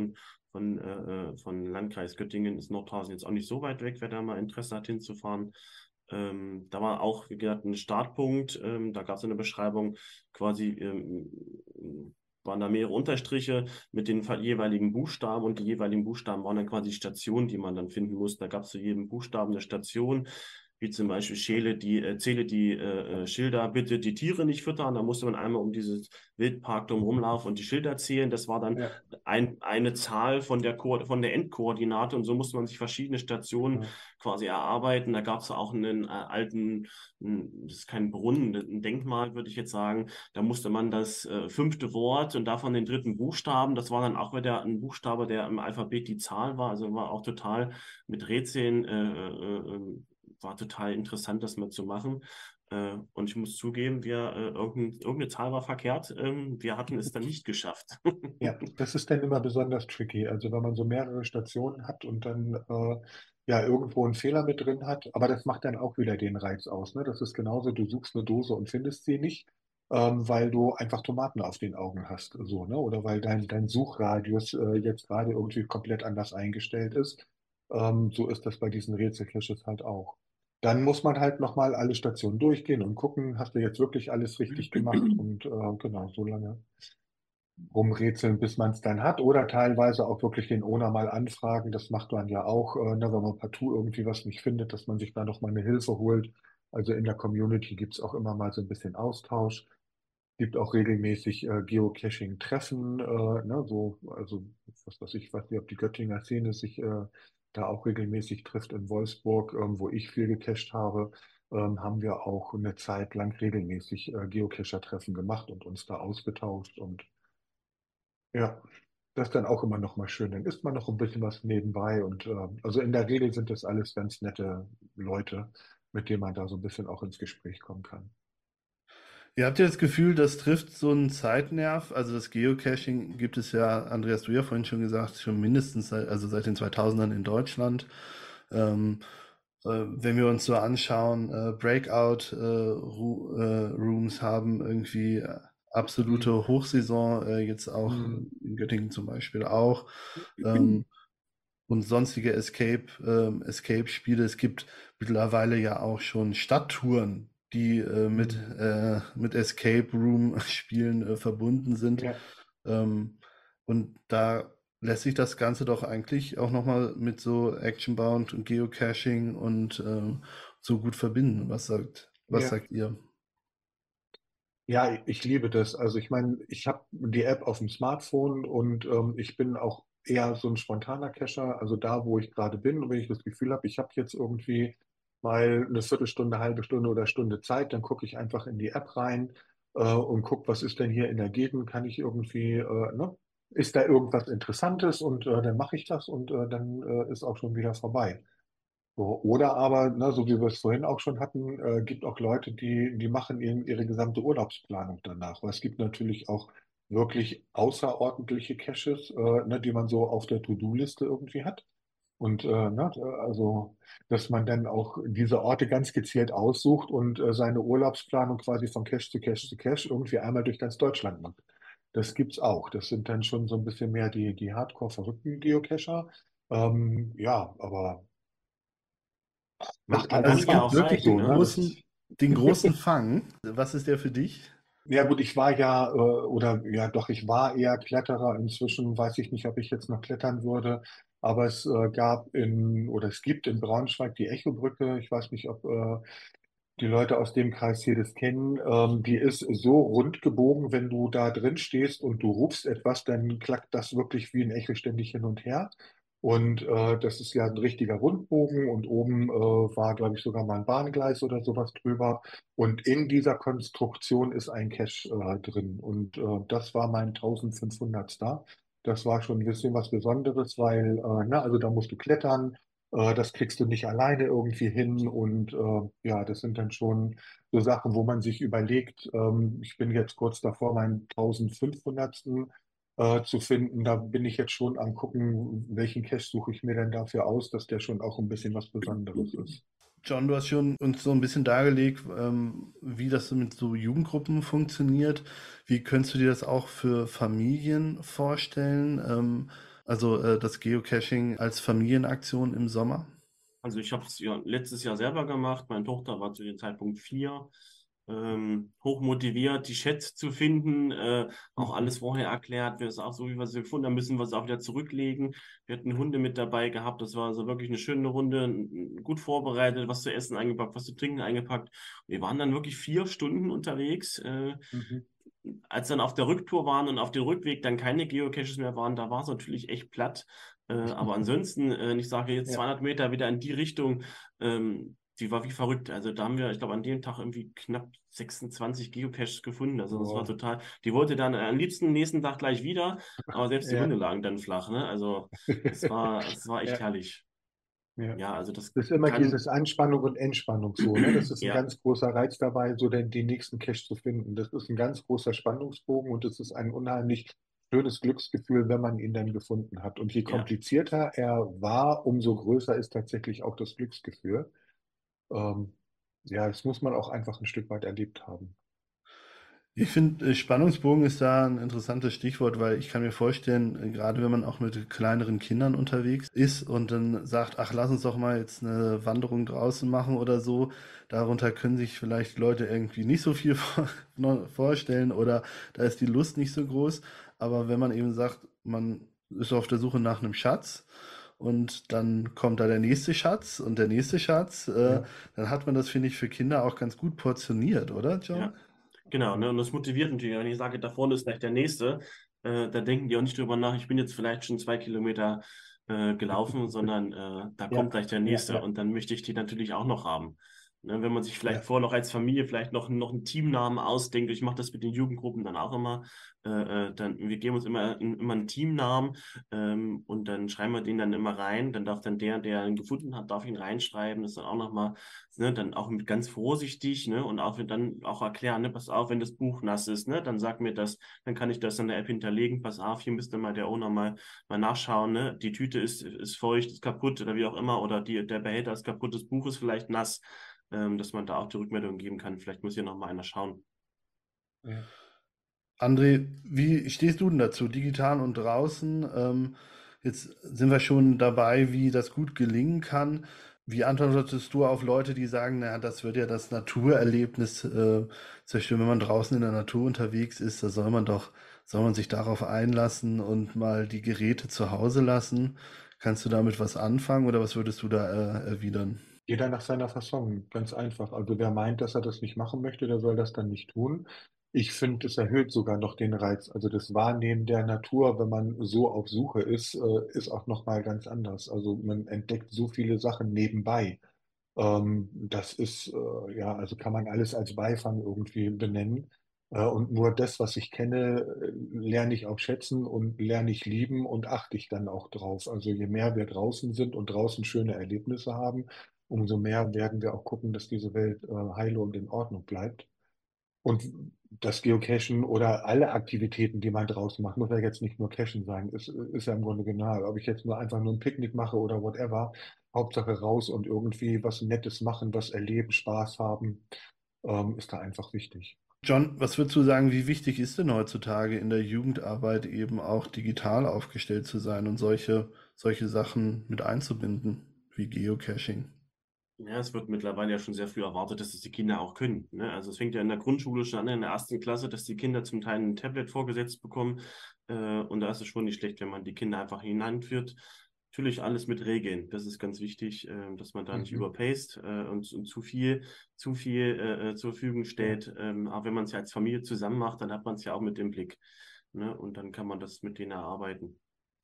von Landkreis Göttingen ist Nordhausen jetzt auch nicht so weit weg, wer da mal Interesse hat hinzufahren. Da war auch, wie gesagt, ein Startpunkt. Da gab es eine Beschreibung, quasi waren da mehrere Unterstriche mit den jeweiligen Buchstaben und die jeweiligen Buchstaben waren dann quasi Stationen, die man dann finden musste. Da gab es zu jedem Buchstaben eine Station, wie zum Beispiel zähle die Schilder, bitte die Tiere nicht füttern. Da musste man einmal um dieses Wildpark drum rumlaufen und die Schilder zählen. Das war dann Ja, eine Zahl von der Endkoordinate und so musste man sich verschiedene Stationen ja, quasi erarbeiten. Da gab es auch einen alten, das ist kein Brunnen, ein Denkmal, würde ich jetzt sagen. Da musste man das 5. Wort und davon den 3. Buchstaben. Das war dann auch wieder ein Buchstabe, der im Alphabet die Zahl war. Also war auch total mit Rätseln war total interessant, das mal zu machen. Und ich muss zugeben, irgendeine Zahl war verkehrt. Wir hatten es dann nicht geschafft. ja, das ist dann immer besonders tricky. Also wenn man so mehrere Stationen hat und dann ja irgendwo einen Fehler mit drin hat, aber das macht dann auch wieder den Reiz aus. Ne? Das ist genauso, du suchst eine Dose und findest sie nicht, weil du einfach Tomaten auf den Augen hast, so, ne? Oder weil dein Suchradius jetzt gerade irgendwie komplett anders eingestellt ist. So ist das bei diesen Rätselcaches halt auch. Dann muss man halt nochmal alle Stationen durchgehen und gucken, hast du jetzt wirklich alles richtig gemacht und genau, so lange rumrätseln, bis man es dann hat. Oder teilweise auch wirklich den Owner mal anfragen. Das macht man ja auch, ne, wenn man partout irgendwie was nicht findet, dass man sich da noch mal eine Hilfe holt. Also in der Community gibt es auch immer mal so ein bisschen Austausch. Gibt auch regelmäßig Geocaching-Treffen, ne, so, also was weiß ich, weiß nicht, ob die Göttinger Szene sich da auch regelmäßig trifft in Wolfsburg, wo ich viel gecached habe, haben wir auch eine Zeit lang regelmäßig Geocacher-Treffen gemacht und uns da ausgetauscht und ja, das ist dann auch immer noch mal schön. Dann isst man noch ein bisschen was nebenbei und also in der Regel sind das alles ganz nette Leute, mit denen man da so ein bisschen auch ins Gespräch kommen kann. Ihr habt ja das Gefühl, das trifft so einen Zeitnerv. Also das Geocaching gibt es ja, Andreas, du ja vorhin schon gesagt, schon mindestens also seit den 2000ern in Deutschland. Ähm, wenn wir uns so anschauen, Breakout Rooms haben irgendwie Mhm. absolute Hochsaison, jetzt auch Mhm. in Göttingen zum Beispiel auch. Ähm, und sonstige Escape-Spiele. Es gibt mittlerweile ja auch schon Stadttouren, die Mhm. mit Escape Room-Spielen verbunden sind. Ja, Ähm, und da lässt sich das Ganze doch eigentlich auch nochmal mit so Actionbound und Geocaching und so gut verbinden. Was ja. sagt ihr? Ja, ich liebe das. Also ich meine, ich habe die App auf dem Smartphone und ich bin auch eher so ein spontaner Cacher. Also da, wo ich gerade bin und wenn ich das Gefühl habe, ich habe jetzt irgendwie mal eine Viertelstunde, halbe Stunde oder Stunde Zeit, dann gucke ich einfach in die App rein und gucke, was ist denn hier in der Gegend? Kann ich irgendwie, ne? Ist da irgendwas Interessantes und dann mache ich das und dann ist auch schon wieder vorbei. So, oder aber, ne, so wie wir es vorhin auch schon hatten, gibt auch Leute, die machen ihre gesamte Urlaubsplanung danach. Weil es gibt natürlich auch wirklich außerordentliche Caches, ne, die man so auf der To-Do-Liste irgendwie hat. Und ne, also, dass man dann auch diese Orte ganz gezielt aussucht und seine Urlaubsplanung quasi von Cache zu Cache zu Cache irgendwie einmal durch ganz Deutschland macht. Das gibt's auch. Das sind dann schon so ein bisschen mehr die Hardcore-verrückten Geocacher. Ja, aber macht halt Also Kann es ja einfach auch gibt wirklich sein, so, ne? den großen Fang. Was ist der für dich? Ja gut, ich war ja, oder ja doch, ich war eher Kletterer. Inzwischen weiß ich nicht, ob ich jetzt noch klettern würde. Aber es gab oder es gibt in Braunschweig die Echobrücke. Ich weiß nicht, ob die Leute aus dem Kreis hier das kennen. Die ist so rund gebogen, wenn du da drin stehst und du rufst etwas, dann klackt das wirklich wie ein Echo ständig hin und her. Und das ist ja ein richtiger Rundbogen und oben war, glaube ich, sogar mal ein Bahngleis oder sowas drüber. Und in dieser Konstruktion ist ein Cache drin. Und das war mein 1500. Das war schon ein bisschen was Besonderes, weil, also da musst du klettern, das kriegst du nicht alleine irgendwie hin. Und ja, das sind dann schon so Sachen, wo man sich überlegt, ich bin jetzt kurz davor, meinen 1500. Zu finden. Da bin ich jetzt schon am gucken, welchen Cache suche ich mir denn dafür aus, dass der schon auch ein bisschen was Besonderes ist. John, du hast schon uns so ein bisschen dargelegt, wie das so mit so Jugendgruppen funktioniert. Wie könntest du dir das auch für Familien vorstellen? Also das Geocaching als Familienaktion im Sommer? Also ich habe es ja letztes Jahr selber gemacht. Meine Tochter war zu dem Zeitpunkt 4. Hoch motiviert, die Chats zu finden, auch Mhm. alles vorher erklärt. Wir es auch so, wie wir sie gefunden haben, müssen wir es auch wieder zurücklegen. Wir hatten Hunde mit dabei gehabt. Das war also wirklich eine schöne Runde, gut vorbereitet, was zu essen eingepackt, was zu trinken eingepackt. Wir waren dann wirklich 4 Stunden unterwegs. Mhm. Als dann auf der Rücktour waren und auf dem Rückweg dann keine Geocaches mehr waren, da war es natürlich echt platt. Aber ansonsten, ich sage jetzt Ja, 200 Meter wieder in die Richtung, die war wie verrückt. Also da haben wir, ich glaube, an dem Tag irgendwie knapp 26 Geocaches gefunden. Also das war wow. total. Die wollte dann am liebsten nächsten Tag gleich wieder, aber selbst die Ja, Hunde lagen dann flach, ne? Also es war echt ja, herrlich. ja. Ja, also das Das ist immer kann, dieses Anspannung und Entspannung so, ne? Das ist ein ja, ganz großer Reiz dabei, so den nächsten Cache zu finden. Das ist ein ganz großer Spannungsbogen und es ist ein unheimlich schönes Glücksgefühl, wenn man ihn dann gefunden hat. Und je ja. komplizierter er war, umso größer ist tatsächlich auch das Glücksgefühl. Ähm, ja, das muss man auch einfach ein Stück weit erlebt haben. Ich finde, Spannungsbogen ist da ein interessantes Stichwort, weil ich kann mir vorstellen, gerade wenn man auch mit kleineren Kindern unterwegs ist und dann sagt, ach, lass uns doch mal jetzt eine Wanderung draußen machen oder so, darunter können sich vielleicht Leute irgendwie nicht so viel vorstellen oder da ist die Lust nicht so groß. Aber wenn man eben sagt, man ist auf der Suche nach einem Schatz und dann kommt da der nächste Schatz und der nächste Schatz, Ja, dann hat man das, finde ich, für Kinder auch ganz gut portioniert, oder, John? Ja, genau, ja, ne? Und das motiviert natürlich. Wenn ich sage, da vorne ist gleich der nächste, da denken die auch nicht drüber nach, ich bin jetzt vielleicht schon 2 Kilometer gelaufen, sondern da kommt ja, gleich der ja, nächste ja, und dann möchte ich die natürlich auch noch haben. Ne? Wenn man sich vielleicht ja, vorher noch als Familie vielleicht noch einen Teamnamen ausdenkt, ich mache das mit den Jugendgruppen dann auch immer, dann wir geben uns immer einen Teamnamen und dann schreiben wir den dann immer rein, dann darf dann der ihn gefunden hat, darf ihn reinschreiben, das ist dann auch nochmal, ne, dann auch mit ganz vorsichtig, ne, und auch dann auch erklären, ne, pass auf, wenn das Buch nass ist, ne, dann sag mir das, dann kann ich das in der App hinterlegen, pass auf, hier müsste mal der Owner mal nachschauen, ne, die Tüte ist feucht, ist kaputt oder wie auch immer, oder der Behälter ist kaputt, das Buch ist vielleicht nass, dass man da auch die Rückmeldung geben kann, vielleicht muss hier nochmal einer schauen. ja. André, wie stehst du denn dazu, digital und draußen? Jetzt sind wir schon dabei, wie das gut gelingen kann. Wie antwortest du auf Leute, die sagen, naja, das wird ja das Naturerlebnis zerstören, wenn man draußen in der Natur unterwegs ist, da soll man sich darauf einlassen und mal die Geräte zu Hause lassen. Kannst du damit was anfangen oder was würdest du da erwidern? Jeder nach seiner Fasson, ganz einfach. Also wer meint, dass er das nicht machen möchte, der soll das dann nicht tun. Ich finde, es erhöht sogar noch den Reiz. Also das Wahrnehmen der Natur, wenn man so auf Suche ist auch noch mal ganz anders. Also man entdeckt so viele Sachen nebenbei. Das ist, ja, also kann man alles als Beifang irgendwie benennen. Und nur das, was ich kenne, lerne ich auch schätzen und lerne ich lieben und achte ich dann auch drauf. Also je mehr wir draußen sind und draußen schöne Erlebnisse haben, umso mehr werden wir auch gucken, dass diese Welt heile und in Ordnung bleibt. Und das Geocachen oder alle Aktivitäten, die man draußen macht, muss ja jetzt nicht nur Cachen sein, ist ja im Grunde genau. Ob ich jetzt nur ein Picknick mache oder whatever, Hauptsache raus und irgendwie was Nettes machen, was erleben, Spaß haben, ist da einfach wichtig. John, was würdest du sagen, wie wichtig ist denn heutzutage in der Jugendarbeit eben auch digital aufgestellt zu sein und solche Sachen mit einzubinden, wie Geocaching? Ja, es wird mittlerweile ja schon sehr früh erwartet, dass es die Kinder auch können. Ne? Also es fängt ja in der Grundschule schon an, in der ersten Klasse, dass die Kinder zum Teil ein Tablet vorgesetzt bekommen. Und da ist es schon nicht schlecht, wenn man die Kinder einfach hineinführt. Natürlich alles mit Regeln. Das ist ganz wichtig, dass man da nicht Mhm. überpaced und zu viel zur Verfügung Ja. stellt. Aber wenn man es ja als Familie zusammen macht, dann hat man es ja auch mit dem Blick. Ne? Und dann kann man das mit denen erarbeiten.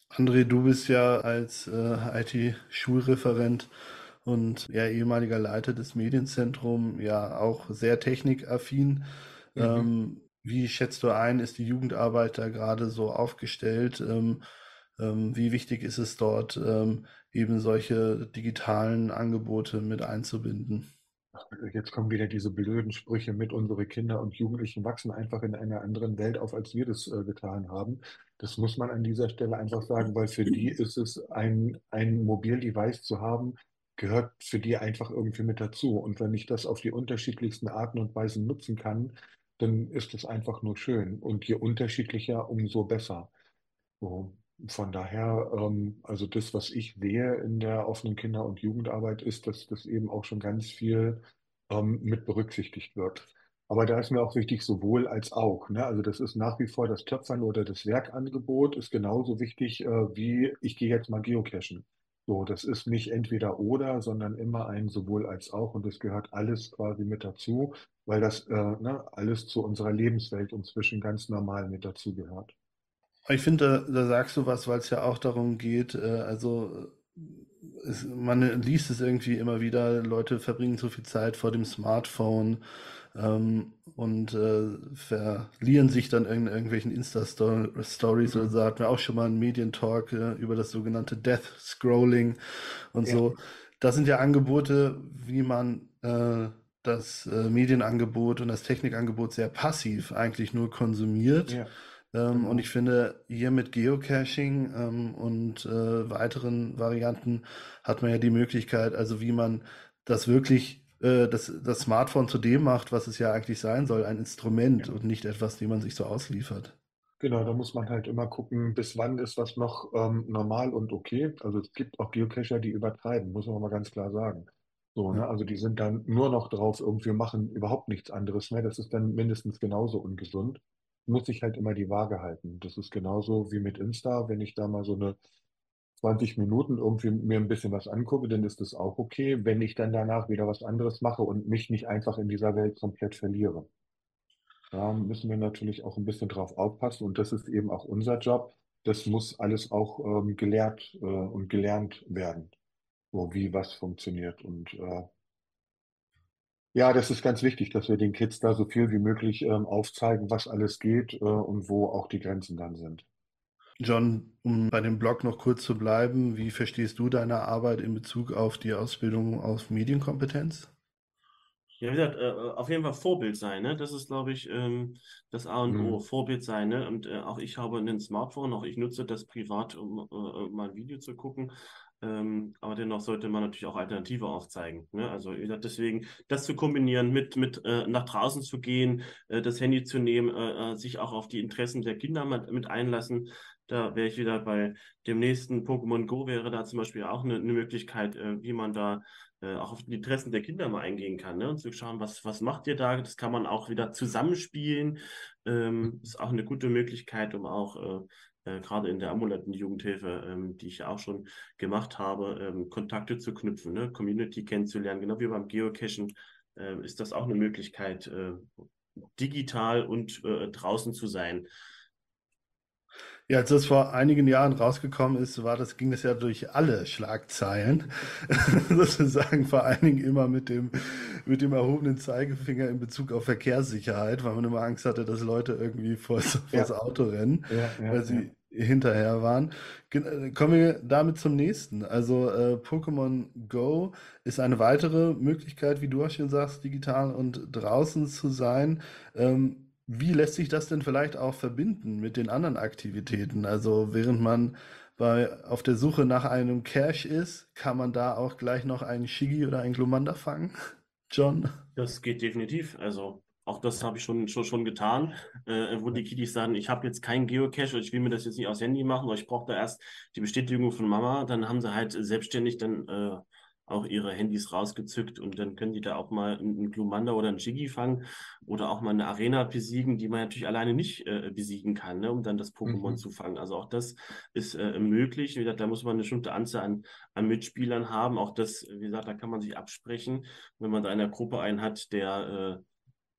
André, du bist ja als IT-Schulreferent und ja, ehemaliger Leiter des Medienzentrums ja auch sehr technikaffin. Mhm. Wie schätzt du ein, ist die Jugendarbeit da gerade so aufgestellt? Wie wichtig ist es dort, eben solche digitalen Angebote mit einzubinden? Jetzt kommen wieder diese blöden Sprüche mit, unsere Kinder und Jugendlichen wachsen einfach in einer anderen Welt auf, als wir das getan haben. Das muss man an dieser Stelle einfach sagen, weil für die ist es ein Mobildevice zu haben, gehört für die einfach irgendwie mit dazu. Und wenn ich das auf die unterschiedlichsten Arten und Weisen nutzen kann, dann ist es einfach nur schön. Und je unterschiedlicher, umso besser. So, von daher, also das, was ich sehe in der offenen Kinder- und Jugendarbeit, ist, dass das eben auch schon ganz viel mit berücksichtigt wird. Aber da ist mir auch wichtig, sowohl als auch. Ne? Also das ist nach wie vor das Töpfern oder das Werkangebot ist genauso wichtig wie ich gehe jetzt mal geocachen. So, das ist nicht entweder oder, sondern immer ein sowohl als auch und das gehört alles quasi mit dazu, weil das ne, alles zu unserer Lebenswelt inzwischen ganz normal mit dazu gehört. Ich finde, da sagst du was, weil es ja auch darum geht, man liest es irgendwie immer wieder, Leute verbringen so viel Zeit vor dem Smartphone und verlieren sich dann in irgendwelchen Insta-Stories oder Mhm. so. Hatten wir auch schon mal einen Medientalk über das sogenannte Death Scrolling und Ja, so. Das sind ja Angebote, wie man das Medienangebot und das Technikangebot sehr passiv eigentlich nur konsumiert. ja, Und ich genau. finde, hier mit Geocaching und weiteren Varianten hat man ja die Möglichkeit, also wie man das wirklich, das Smartphone zu dem macht, was es ja eigentlich sein soll, ein Instrument Ja. und nicht etwas, dem man sich so ausliefert. Genau, da muss man halt immer gucken, bis wann ist was noch normal und okay. Also es gibt auch Geocacher, die übertreiben, muss man mal ganz klar sagen. So, Ja. ne? Also die sind dann nur noch drauf, irgendwie machen überhaupt nichts anderes mehr. Das ist dann mindestens genauso ungesund. Muss ich halt immer die Waage halten. Das ist genauso wie mit Insta. Wenn ich da mal so eine 20 Minuten irgendwie mir ein bisschen was angucke, dann ist das auch okay. Wenn ich dann danach wieder was anderes mache und mich nicht einfach in dieser Welt komplett verliere. Da müssen wir natürlich auch ein bisschen drauf aufpassen und das ist eben auch unser Job. Das muss alles auch gelehrt und gelernt werden, so wie was funktioniert. Und ja, das ist ganz wichtig, dass wir den Kids da so viel wie möglich aufzeigen, was alles geht und wo auch die Grenzen dann sind. John, um bei dem Blog noch kurz zu bleiben, wie verstehst du deine Arbeit in Bezug auf die Ausbildung auf Medienkompetenz? Ja, wie gesagt, auf jeden Fall Vorbild sein, ne? Das ist, glaube ich, das A und O, Mhm. Vorbild sein, ne? Und auch ich habe ein Smartphone, auch ich nutze das privat, um mal ein Video zu gucken. Aber dennoch sollte man natürlich auch Alternative aufzeigen, ne? Also, wie gesagt, deswegen das zu kombinieren mit nach draußen zu gehen, das Handy zu nehmen, sich auch auf die Interessen der Kinder mit einlassen. Da wäre ich wieder bei dem nächsten Pokémon Go, wäre da zum Beispiel auch eine Möglichkeit, wie man da auch auf die Interessen der Kinder mal eingehen kann, ne? Und zu schauen, was macht ihr da? Das kann man auch wieder zusammenspielen. Ist auch eine gute Möglichkeit, um auch gerade in der ambulanten Jugendhilfe, die ich ja auch schon gemacht habe, Kontakte zu knüpfen, ne? Community kennenzulernen. Genau wie beim Geocachen ist das auch eine Möglichkeit, digital und draußen zu sein. Ja, als das vor einigen Jahren rausgekommen ist, ging das ja durch alle Schlagzeilen. Sozusagen vor allen Dingen immer mit dem erhobenen Zeigefinger in Bezug auf Verkehrssicherheit, weil man immer Angst hatte, dass Leute irgendwie vors Ja, Auto rennen, ja, ja, weil ja. sie hinterher waren. Kommen wir damit zum nächsten. Also Pokémon Go ist eine weitere Möglichkeit, wie du auch schon sagst, digital und draußen zu sein. Wie lässt sich das denn vielleicht auch verbinden mit den anderen Aktivitäten? Also während man auf der Suche nach einem Cache ist, kann man da auch gleich noch einen Shiggy oder einen Glumanda fangen, John? Das geht definitiv. Also auch das habe ich schon getan, wo die Kiddies sagen, ich habe jetzt keinen Geocache oder ich will mir das jetzt nicht aufs Handy machen, oder ich brauche da erst die Bestätigung von Mama. Dann haben sie halt selbstständig dann auch ihre Handys rausgezückt und dann können die da auch mal einen Glumanda oder einen Jiggy fangen oder auch mal eine Arena besiegen, die man natürlich alleine nicht besiegen kann, ne, um dann das Pokémon Mhm. zu fangen. Also auch das ist möglich. Wie gesagt, da muss man eine bestimmte Anzahl an Mitspielern haben. Auch das, wie gesagt, da kann man sich absprechen, wenn man da in der Gruppe einen hat, der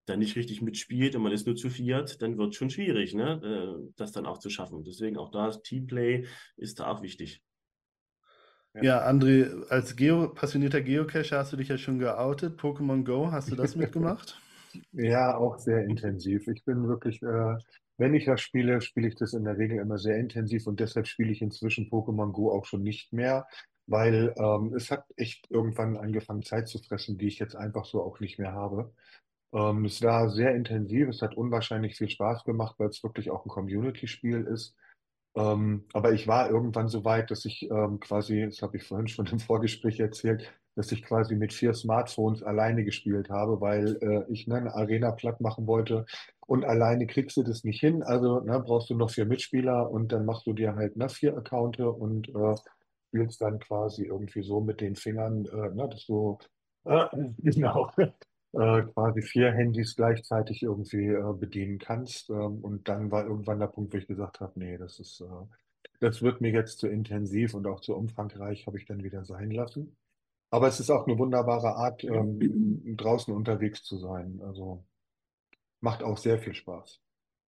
da nicht richtig mitspielt und man ist nur zu viert, dann wird es schon schwierig, ne? Das dann auch zu schaffen. Deswegen auch da, das Teamplay ist da auch wichtig. Ja. Ja, André, als passionierter Geocacher hast du dich ja schon geoutet. Pokémon Go, hast du das mitgemacht? Ja, auch sehr intensiv. Ich bin wirklich, wenn ich das spiele, spiele ich das in der Regel immer sehr intensiv und deshalb spiele ich inzwischen Pokémon Go auch schon nicht mehr, weil es hat echt irgendwann angefangen, Zeit zu fressen, die ich jetzt einfach so auch nicht mehr habe. Es war sehr intensiv, es hat unwahrscheinlich viel Spaß gemacht, weil es wirklich auch ein Community-Spiel ist. Aber ich war irgendwann so weit, dass ich quasi, das habe ich vorhin schon im Vorgespräch erzählt, dass ich quasi mit 4 Smartphones alleine gespielt habe, weil ich ne, eine Arena platt machen wollte und alleine kriegst du das nicht hin. Also ne, brauchst du noch 4 Mitspieler und dann machst du dir halt ne, 4 Accounte und spielst dann quasi irgendwie so mit den Fingern, ne, dass du genau quasi 4 Handys gleichzeitig irgendwie bedienen kannst. Und dann war irgendwann der Punkt, wo ich gesagt habe, nee, das wird mir jetzt zu intensiv und auch zu umfangreich, habe ich dann wieder sein lassen. Aber es ist auch eine wunderbare Art, draußen unterwegs zu sein. Also macht auch sehr viel Spaß.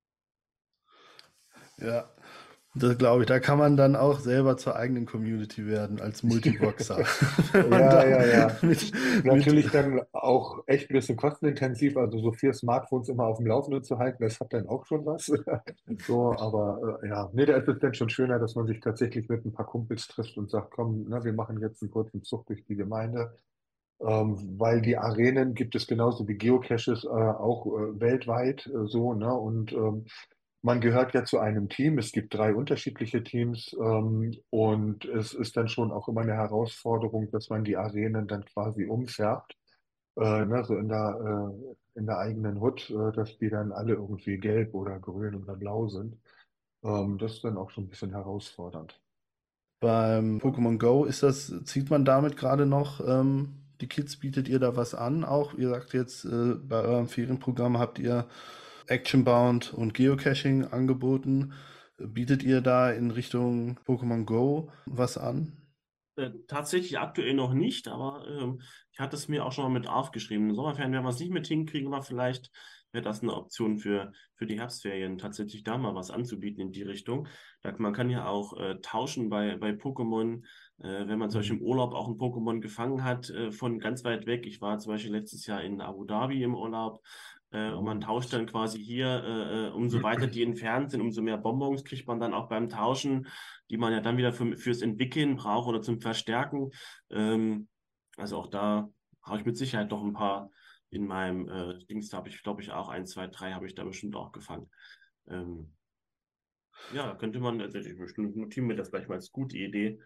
Ja, das glaube ich. Da kann man dann auch selber zur eigenen Community werden als Multiboxer. Wenn man Ja, dann ja, ja. mit Natürlich dann auch echt ein bisschen kostenintensiv, also so 4 Smartphones immer auf dem Laufenden zu halten, das hat dann auch schon was. So, aber ja, nee, da ist es dann schon schöner, dass man sich tatsächlich mit ein paar Kumpels trifft und sagt, komm, ne, wir machen jetzt einen kurzen Zug durch die Gemeinde. Weil die Arenen gibt es genauso wie Geocaches auch weltweit so, ne? Und man gehört ja zu einem Team. Es gibt 3 unterschiedliche Teams und es ist dann schon auch immer eine Herausforderung, dass man die Arenen dann quasi umfärbt, ne? So in der eigenen Hut, dass die dann alle irgendwie gelb oder grün oder blau sind. Das ist dann auch schon ein bisschen herausfordernd. beim Pokémon Go zieht man damit gerade noch die Kids, bietet ihr da was an? Auch ihr sagt jetzt, bei eurem Ferienprogramm habt ihr Actionbound und Geocaching angeboten. Bietet ihr da in Richtung Pokémon Go was an? Tatsächlich aktuell noch nicht, aber ich hatte es mir auch schon mal mit aufgeschrieben. In Sommerferien werden wir es nicht mit hinkriegen, aber vielleicht wäre das eine Option für die Herbstferien, tatsächlich da mal was anzubieten in die Richtung. Man kann ja auch tauschen bei Pokémon, wenn man zum Beispiel Mhm. im Urlaub auch ein Pokémon gefangen hat, von ganz weit weg. Ich war zum Beispiel letztes Jahr in Abu Dhabi im Urlaub. Und man Oh, tauscht dann quasi hier, umso weiter die entfernt sind, umso mehr Bonbons kriegt man dann auch beim Tauschen, die man ja dann wieder fürs Entwickeln braucht oder zum Verstärken. Ähm, also auch da habe ich mit Sicherheit noch ein paar in meinem Dings, da habe ich, glaube ich, auch 1, 2, 3 habe ich da bestimmt auch gefangen. Ähm, ja, da könnte man, also ich bestimmt notieren mir das gleich mal als gute Idee.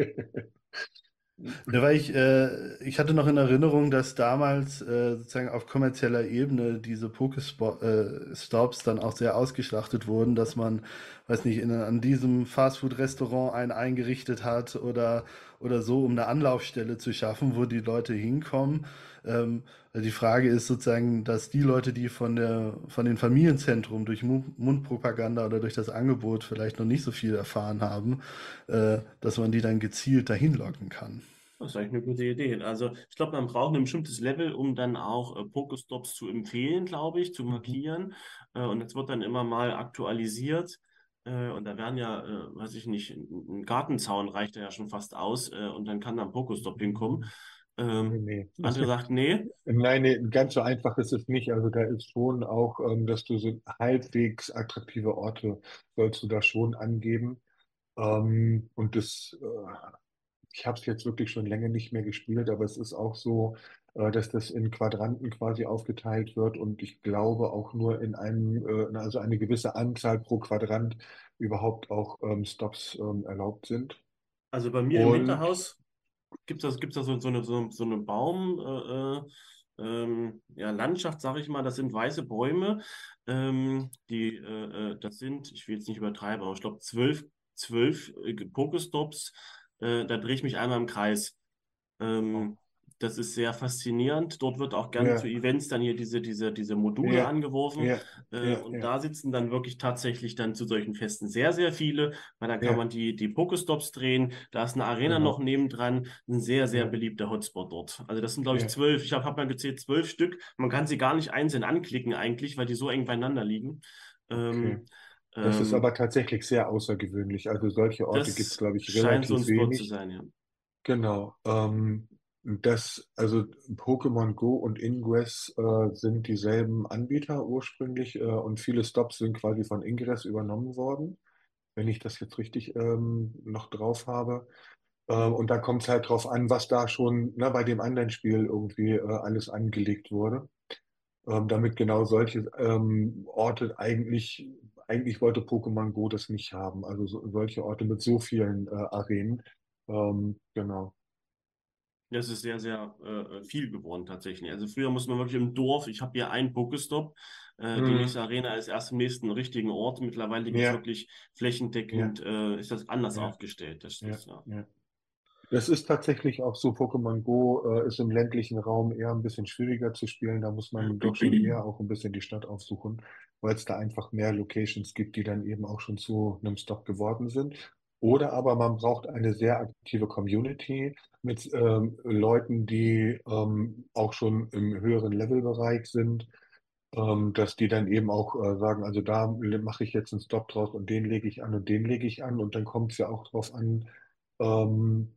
Ja, weil ich hatte noch in Erinnerung, dass damals sozusagen auf kommerzieller Ebene diese Pokestops dann auch sehr ausgeschlachtet wurden, dass man, weiß nicht, an diesem Fastfood-Restaurant einen eingerichtet hat oder so, um eine Anlaufstelle zu schaffen, wo die Leute hinkommen. Die Frage ist sozusagen, dass die Leute, die von den Familienzentren durch Mundpropaganda oder durch das Angebot vielleicht noch nicht so viel erfahren haben, dass man die dann gezielt dahin locken kann. Das ist eigentlich eine gute Idee. Also ich glaube, man braucht ein bestimmtes Level, um dann auch Pokestops zu empfehlen, glaube ich, zu Mhm. markieren. Und das wird dann immer mal aktualisiert. Und da werden ja, weiß ich nicht, ein Gartenzaun reicht ja schon fast aus. Und dann kann da ein Pokestop hinkommen. Nee, nee. Andere sagt, nee. Nein, nee, ganz so einfach ist es nicht. Also da ist schon auch, dass du so halbwegs attraktive Orte sollst du da schon angeben. Und ich habe es jetzt wirklich schon länger nicht mehr gespielt, aber es ist auch so, dass das in Quadranten quasi aufgeteilt wird und ich glaube auch nur in also eine gewisse Anzahl pro Quadrant überhaupt auch Stops erlaubt sind. Also bei mir im Und Hinterhaus gibt's da so eine ja, Landschaft, sage ich mal, das sind weiße Bäume. Das sind, ich will jetzt nicht übertreiben, aber ich glaube 12 Pokestops. Da drehe ich mich einmal im Kreis. oh, Ähm, Das ist sehr faszinierend. Dort wird auch gern zu Ja, Events dann hier diese Module ja, angeworfen. ja, ja, Und ja, da sitzen dann wirklich tatsächlich dann zu solchen Festen sehr, sehr viele, weil da kann ja, man die Pokestops drehen. Da ist eine Arena noch genau. nebendran. Ein sehr, sehr Ja, beliebter Hotspot dort. Also das sind, glaube ich, ja, 12. Ich hab mal gezählt, 12 Stück. Man kann sie gar nicht einzeln anklicken eigentlich, weil die so eng beieinander liegen. okay. Ähm, Das ist ähm, aber tatsächlich sehr außergewöhnlich. Also solche Orte gibt es, Das glaube ich, scheint so ein relativ Spot zu wenig. sein, ja. Genau. Also Pokémon Go und Ingress sind dieselben Anbieter ursprünglich und viele Stops sind quasi von Ingress übernommen worden, wenn ich das jetzt richtig noch drauf habe. Und da kommt es halt drauf an, was da schon bei dem anderen Spiel irgendwie alles angelegt wurde. Damit genau solche Orte eigentlich wollte Pokémon Go das nicht haben. Also solche Orte mit so vielen Arenen. Genau. Das ist sehr, sehr viel geworden tatsächlich. Also früher muss man wirklich im Dorf, ich habe hier einen Pokestop, die Mhm. nächste Arena ist erst im nächsten richtigen Ort. Mittlerweile gibt es Ja, wirklich ja, flächendeckend, ist das anders ja, aufgestellt. Das ja, ist ja. ja. Das ist tatsächlich auch so. Pokémon Go ist im ländlichen Raum eher ein bisschen schwieriger zu spielen. Da muss man doch schon eher auch ein bisschen die Stadt aufsuchen, weil es da einfach mehr Locations gibt, die dann eben auch schon zu einem Stop geworden sind. Oder aber man braucht eine sehr aktive Community mit Leuten, die auch schon im höheren Levelbereich sind, dass die dann eben auch sagen, also da mache ich jetzt einen Stop draus und den lege ich an und den lege ich an. Und dann kommt es ja auch drauf an, ähm,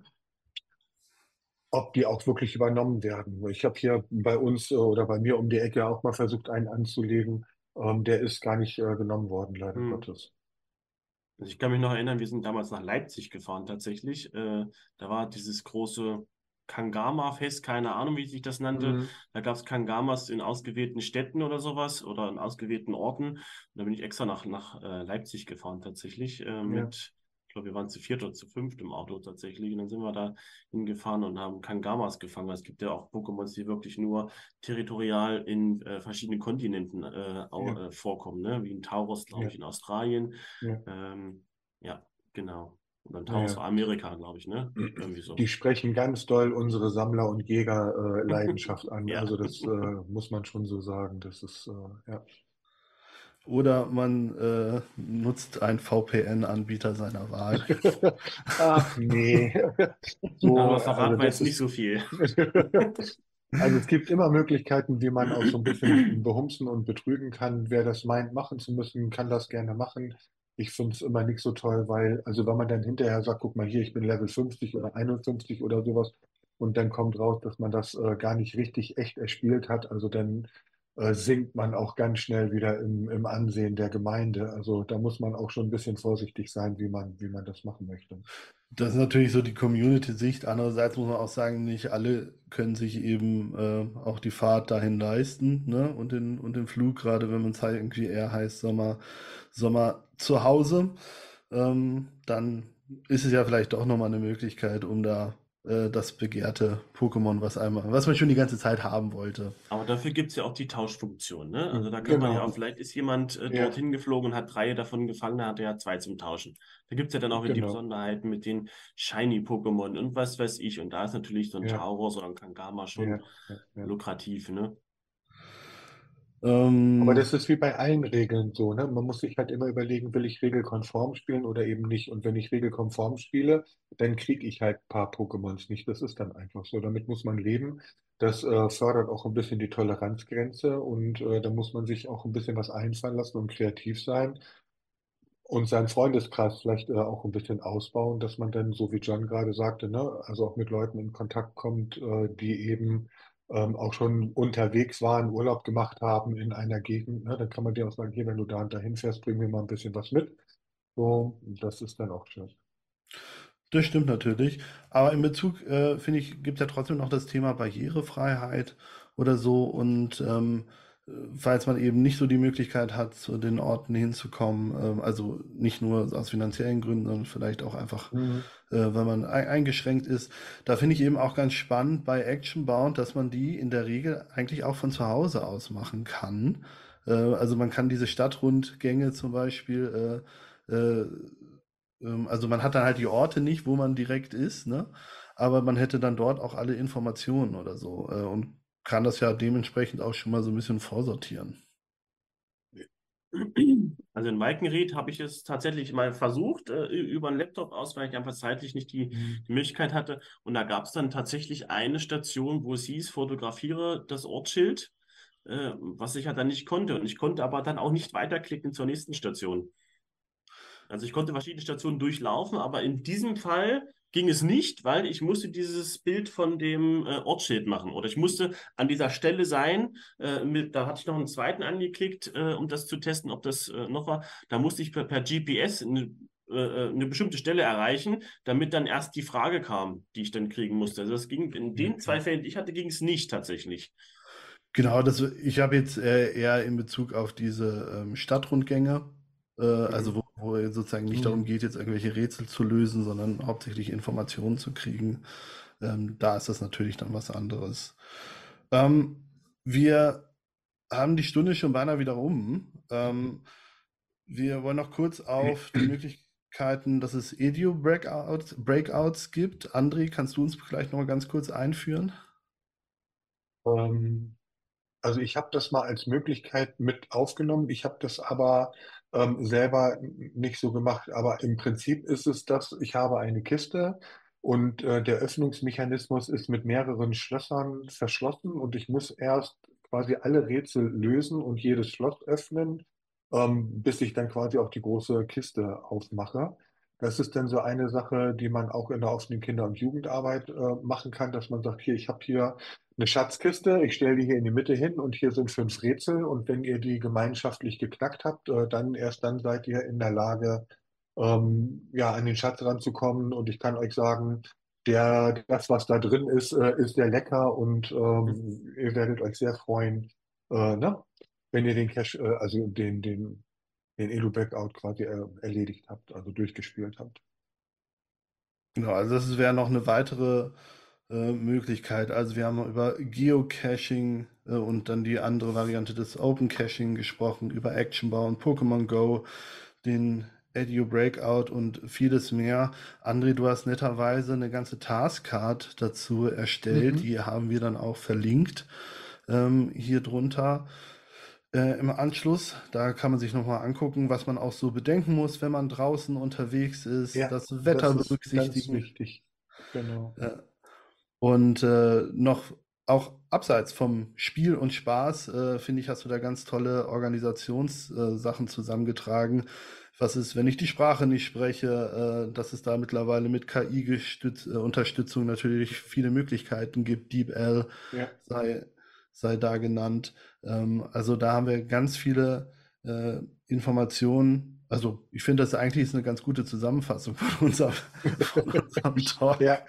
ob die auch wirklich übernommen werden. Ich habe hier bei uns oder bei mir um die Ecke auch mal versucht, einen anzulegen. Der ist gar nicht genommen worden, leider Hm. Gottes. Also ich kann mich noch erinnern, wir sind damals nach Leipzig gefahren tatsächlich. Da war dieses große Kangama-Fest, keine Ahnung, wie sich das nannte. Mhm. Da gab es Kangamas in ausgewählten Städten oder sowas oder in ausgewählten Orten. Und da bin ich extra nach Leipzig gefahren tatsächlich Ja, ich glaube, wir waren zu viert oder zu fünft im Auto tatsächlich. Und dann sind wir da hingefahren und haben Kangamas gefangen. Weil es gibt ja auch Pokémons, die wirklich nur territorial in verschiedenen Kontinenten ja, vorkommen, ne? Wie ein Taurus, glaube ja, ich, in Australien. ja, Ja, genau. Und dann Taurus ja. war Amerika, glaube ich, ne? Irgendwie so. Die sprechen ganz doll unsere Sammler- und Jäger-Leidenschaft an. Ja. Also das muss man schon so sagen. Das ist, ja. Oder man nutzt einen VPN-Anbieter seiner Wahl. Ach nee. So, Aber also verraten wir das jetzt nicht ist. so viel. Also es gibt immer Möglichkeiten, wie man auch so ein bisschen behumsen und betrügen kann. Wer das meint, machen zu müssen, kann das gerne machen. Ich finde es immer nicht so toll, weil, also wenn man dann hinterher sagt, guck mal hier, ich bin Level 50 oder 51 oder sowas, und dann kommt raus, dass man das gar nicht richtig echt erspielt hat, also dann sinkt man auch ganz schnell wieder im Ansehen der Gemeinde. Also da muss man auch schon ein bisschen vorsichtig sein, wie man das machen möchte. Das ist natürlich so die Community-Sicht. Andererseits muss man auch sagen, nicht alle können sich eben auch die Fahrt dahin leisten, ne? Und den Flug, gerade wenn man es halt irgendwie eher heißt, Sommer zu Hause. Dann ist es ja vielleicht doch nochmal eine Möglichkeit, um da das begehrte Pokémon, was man schon die ganze Zeit haben wollte. Aber dafür gibt es ja auch die Tauschfunktion, ne? Also Hm, da kann man ja auch, genau. vielleicht ist jemand Ja, dorthin geflogen und hat 3 davon gefangen, dann hat er ja 2 zum Tauschen. Da gibt es ja dann auch wieder die genau. Besonderheiten mit den Shiny-Pokémon und was weiß ich. Und da ist natürlich so ein Ja, Tauros oder ein Kangama ja, schon ja, ja. lukrativ, ne? Aber Ähm, das ist wie bei allen Regeln so, ne? Man muss sich halt immer überlegen, will ich regelkonform spielen oder eben nicht. Und wenn ich regelkonform spiele, dann kriege ich halt ein paar Pokémons nicht. Das ist dann einfach so. Damit muss man leben. Das fördert auch ein bisschen die Toleranzgrenze und da muss man sich auch ein bisschen was einfallen lassen und kreativ sein und seinen Freundeskreis vielleicht auch ein bisschen ausbauen, dass man dann, so wie John gerade sagte, ne, also auch mit Leuten in Kontakt kommt, die eben auch schon unterwegs waren, Urlaub gemacht haben in einer Gegend. Ne, dann kann man dir auch sagen, hier, wenn du da und dahin fährst, bring mir mal ein bisschen was mit. So, das ist dann auch schön. Das stimmt natürlich. Aber in Bezug, finde ich, gibt es ja trotzdem noch das Thema Barrierefreiheit oder so. Und falls man eben nicht so die Möglichkeit hat, zu den Orten hinzukommen, also nicht nur aus finanziellen Gründen, sondern vielleicht auch einfach, Mhm. weil man eingeschränkt ist, da finde ich eben auch ganz spannend bei Actionbound, dass man die in der Regel eigentlich auch von zu Hause aus machen kann. Also man kann diese Stadtrundgänge zum Beispiel also man hat dann halt die Orte nicht, wo man direkt ist, ne? aber man hätte dann dort auch alle Informationen oder so und kann das ja dementsprechend auch schon mal so ein bisschen vorsortieren. Also in Walkenried habe ich es tatsächlich mal versucht, über einen Laptop aus, weil ich einfach zeitlich nicht die Möglichkeit hatte. Und da gab es dann tatsächlich eine Station, wo es hieß, fotografiere das Ortsschild, was ich halt dann nicht konnte. Und ich konnte aber dann auch nicht weiterklicken zur nächsten Station. Also ich konnte verschiedene Stationen durchlaufen, aber in diesem Fall ging es nicht, weil ich musste dieses Bild von dem Ortsschild machen. Oder ich musste an dieser Stelle sein. Da hatte ich noch einen zweiten angeklickt, um das zu testen, ob das noch war. Da musste ich per GPS eine bestimmte Stelle erreichen, damit dann erst die Frage kam, die ich dann kriegen musste. Also das ging in den zwei Fällen, die ich hatte, ging es nicht tatsächlich. Genau, ich habe jetzt eher in Bezug auf diese Stadtrundgänge, also wo es sozusagen nicht darum geht, jetzt irgendwelche Rätsel zu lösen, sondern hauptsächlich Informationen zu kriegen. Da ist das natürlich dann was anderes. Wir haben die Stunde schon beinahe wieder rum. Wir wollen noch kurz auf die Möglichkeiten, dass es Breakouts gibt. André, kannst du uns vielleicht noch mal ganz kurz einführen? Ähm, Also ich habe das mal als Möglichkeit mit aufgenommen. Ich habe das aber selber nicht so gemacht. Aber im Prinzip ist es das, ich habe eine Kiste und der Öffnungsmechanismus ist mit mehreren Schlössern verschlossen und ich muss erst quasi alle Rätsel lösen und jedes Schloss öffnen, bis ich dann quasi auch die große Kiste aufmache. Das ist dann so eine Sache, die man auch in der offenen Kinder- und Jugendarbeit machen kann, dass man sagt, hier, ich habe hier eine Schatzkiste, ich stelle die hier in die Mitte hin und hier sind 5 Rätsel und wenn ihr die gemeinschaftlich geknackt habt, dann erst dann seid ihr in der Lage, ja, an den Schatz ranzukommen und ich kann euch sagen, das, was da drin ist sehr lecker und ihr werdet euch sehr freuen, ne? Wenn ihr den Cache, also den Elu-Blackout quasi erledigt habt, also durchgespielt habt. Genau, also das wäre noch eine weitere Möglichkeit. Also wir haben über Geocaching und dann die andere Variante des Open Caching gesprochen, über Actionbound, Pokémon Go, den Edu Breakout und vieles mehr. André, du hast netterweise eine ganze Taskcard dazu erstellt. Die haben wir dann auch verlinkt hier drunter. Im Anschluss, da kann man sich nochmal angucken, was man auch so bedenken muss, wenn man draußen unterwegs ist, Ja, das das Wetter ist ganz berücksichtigen. wichtig. Genau. Und noch auch abseits vom Spiel und Spaß, finde ich, hast du da ganz tolle Organisationssachen zusammengetragen. Was ist, wenn ich die Sprache nicht spreche, dass es da mittlerweile mit KI-Unterstützung natürlich viele Möglichkeiten gibt. DeepL Ja. sei, sei da genannt. Also da haben wir ganz viele Informationen. Also ich finde, das eigentlich ist eine ganz gute Zusammenfassung von unserem Talk. Ja,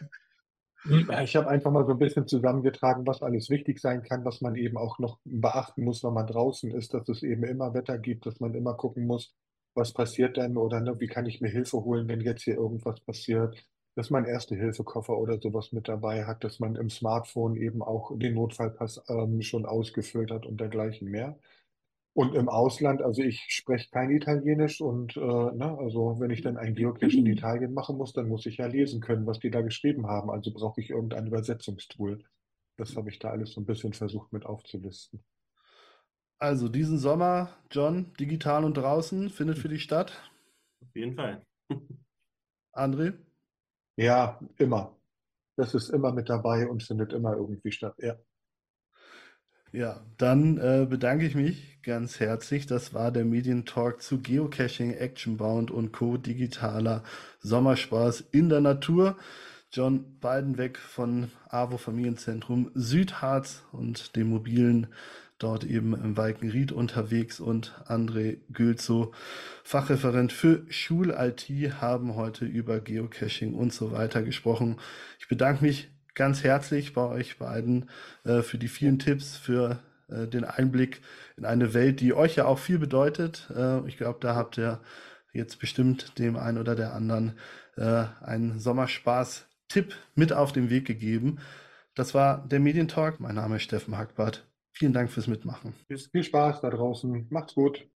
ich habe einfach mal so ein bisschen zusammengetragen, was alles wichtig sein kann, was man eben auch noch beachten muss, wenn man draußen ist, dass es eben immer Wetter gibt, dass man immer gucken muss, was passiert denn oder ne, wie kann ich mir Hilfe holen, wenn jetzt hier irgendwas passiert, dass man Erste-Hilfe-Koffer oder sowas mit dabei hat, dass man im Smartphone eben auch den Notfallpass schon ausgefüllt hat und dergleichen mehr. Und im Ausland, also ich spreche kein Italienisch und ne, also wenn ich dann ein Geocache in Italien machen muss, dann muss ich ja lesen können, was die da geschrieben haben. Also brauche ich irgendein Übersetzungstool. Das habe ich da alles so ein bisschen versucht mit aufzulisten. Also diesen Sommer, John, digital und draußen, findet für dich statt. Auf jeden Fall. André? Ja, immer. Das ist immer mit dabei und findet immer irgendwie statt. Ja. Ja, dann bedanke ich mich ganz herzlich. Das war der Medientalk zu Geocaching, Actionbound und Co. Digitaler Sommerspaß in der Natur. John Beidenweg von AWO Familienzentrum Südharz und dem mobilen dort eben im Walkenried unterwegs und André Gülzow, Fachreferent für Schul-IT, haben heute über Geocaching und so weiter gesprochen. Ich bedanke mich ganz herzlich bei euch beiden für die vielen Tipps, für den Einblick in eine Welt, die euch ja auch viel bedeutet. Ich glaube, da habt ihr jetzt bestimmt dem einen oder der anderen einen Sommerspaß-Tipp mit auf den Weg gegeben. Das war der Medientalk. Mein Name ist Steffen Hackbart. Vielen Dank fürs Mitmachen. Tschüss. Viel Spaß da draußen. Macht's gut.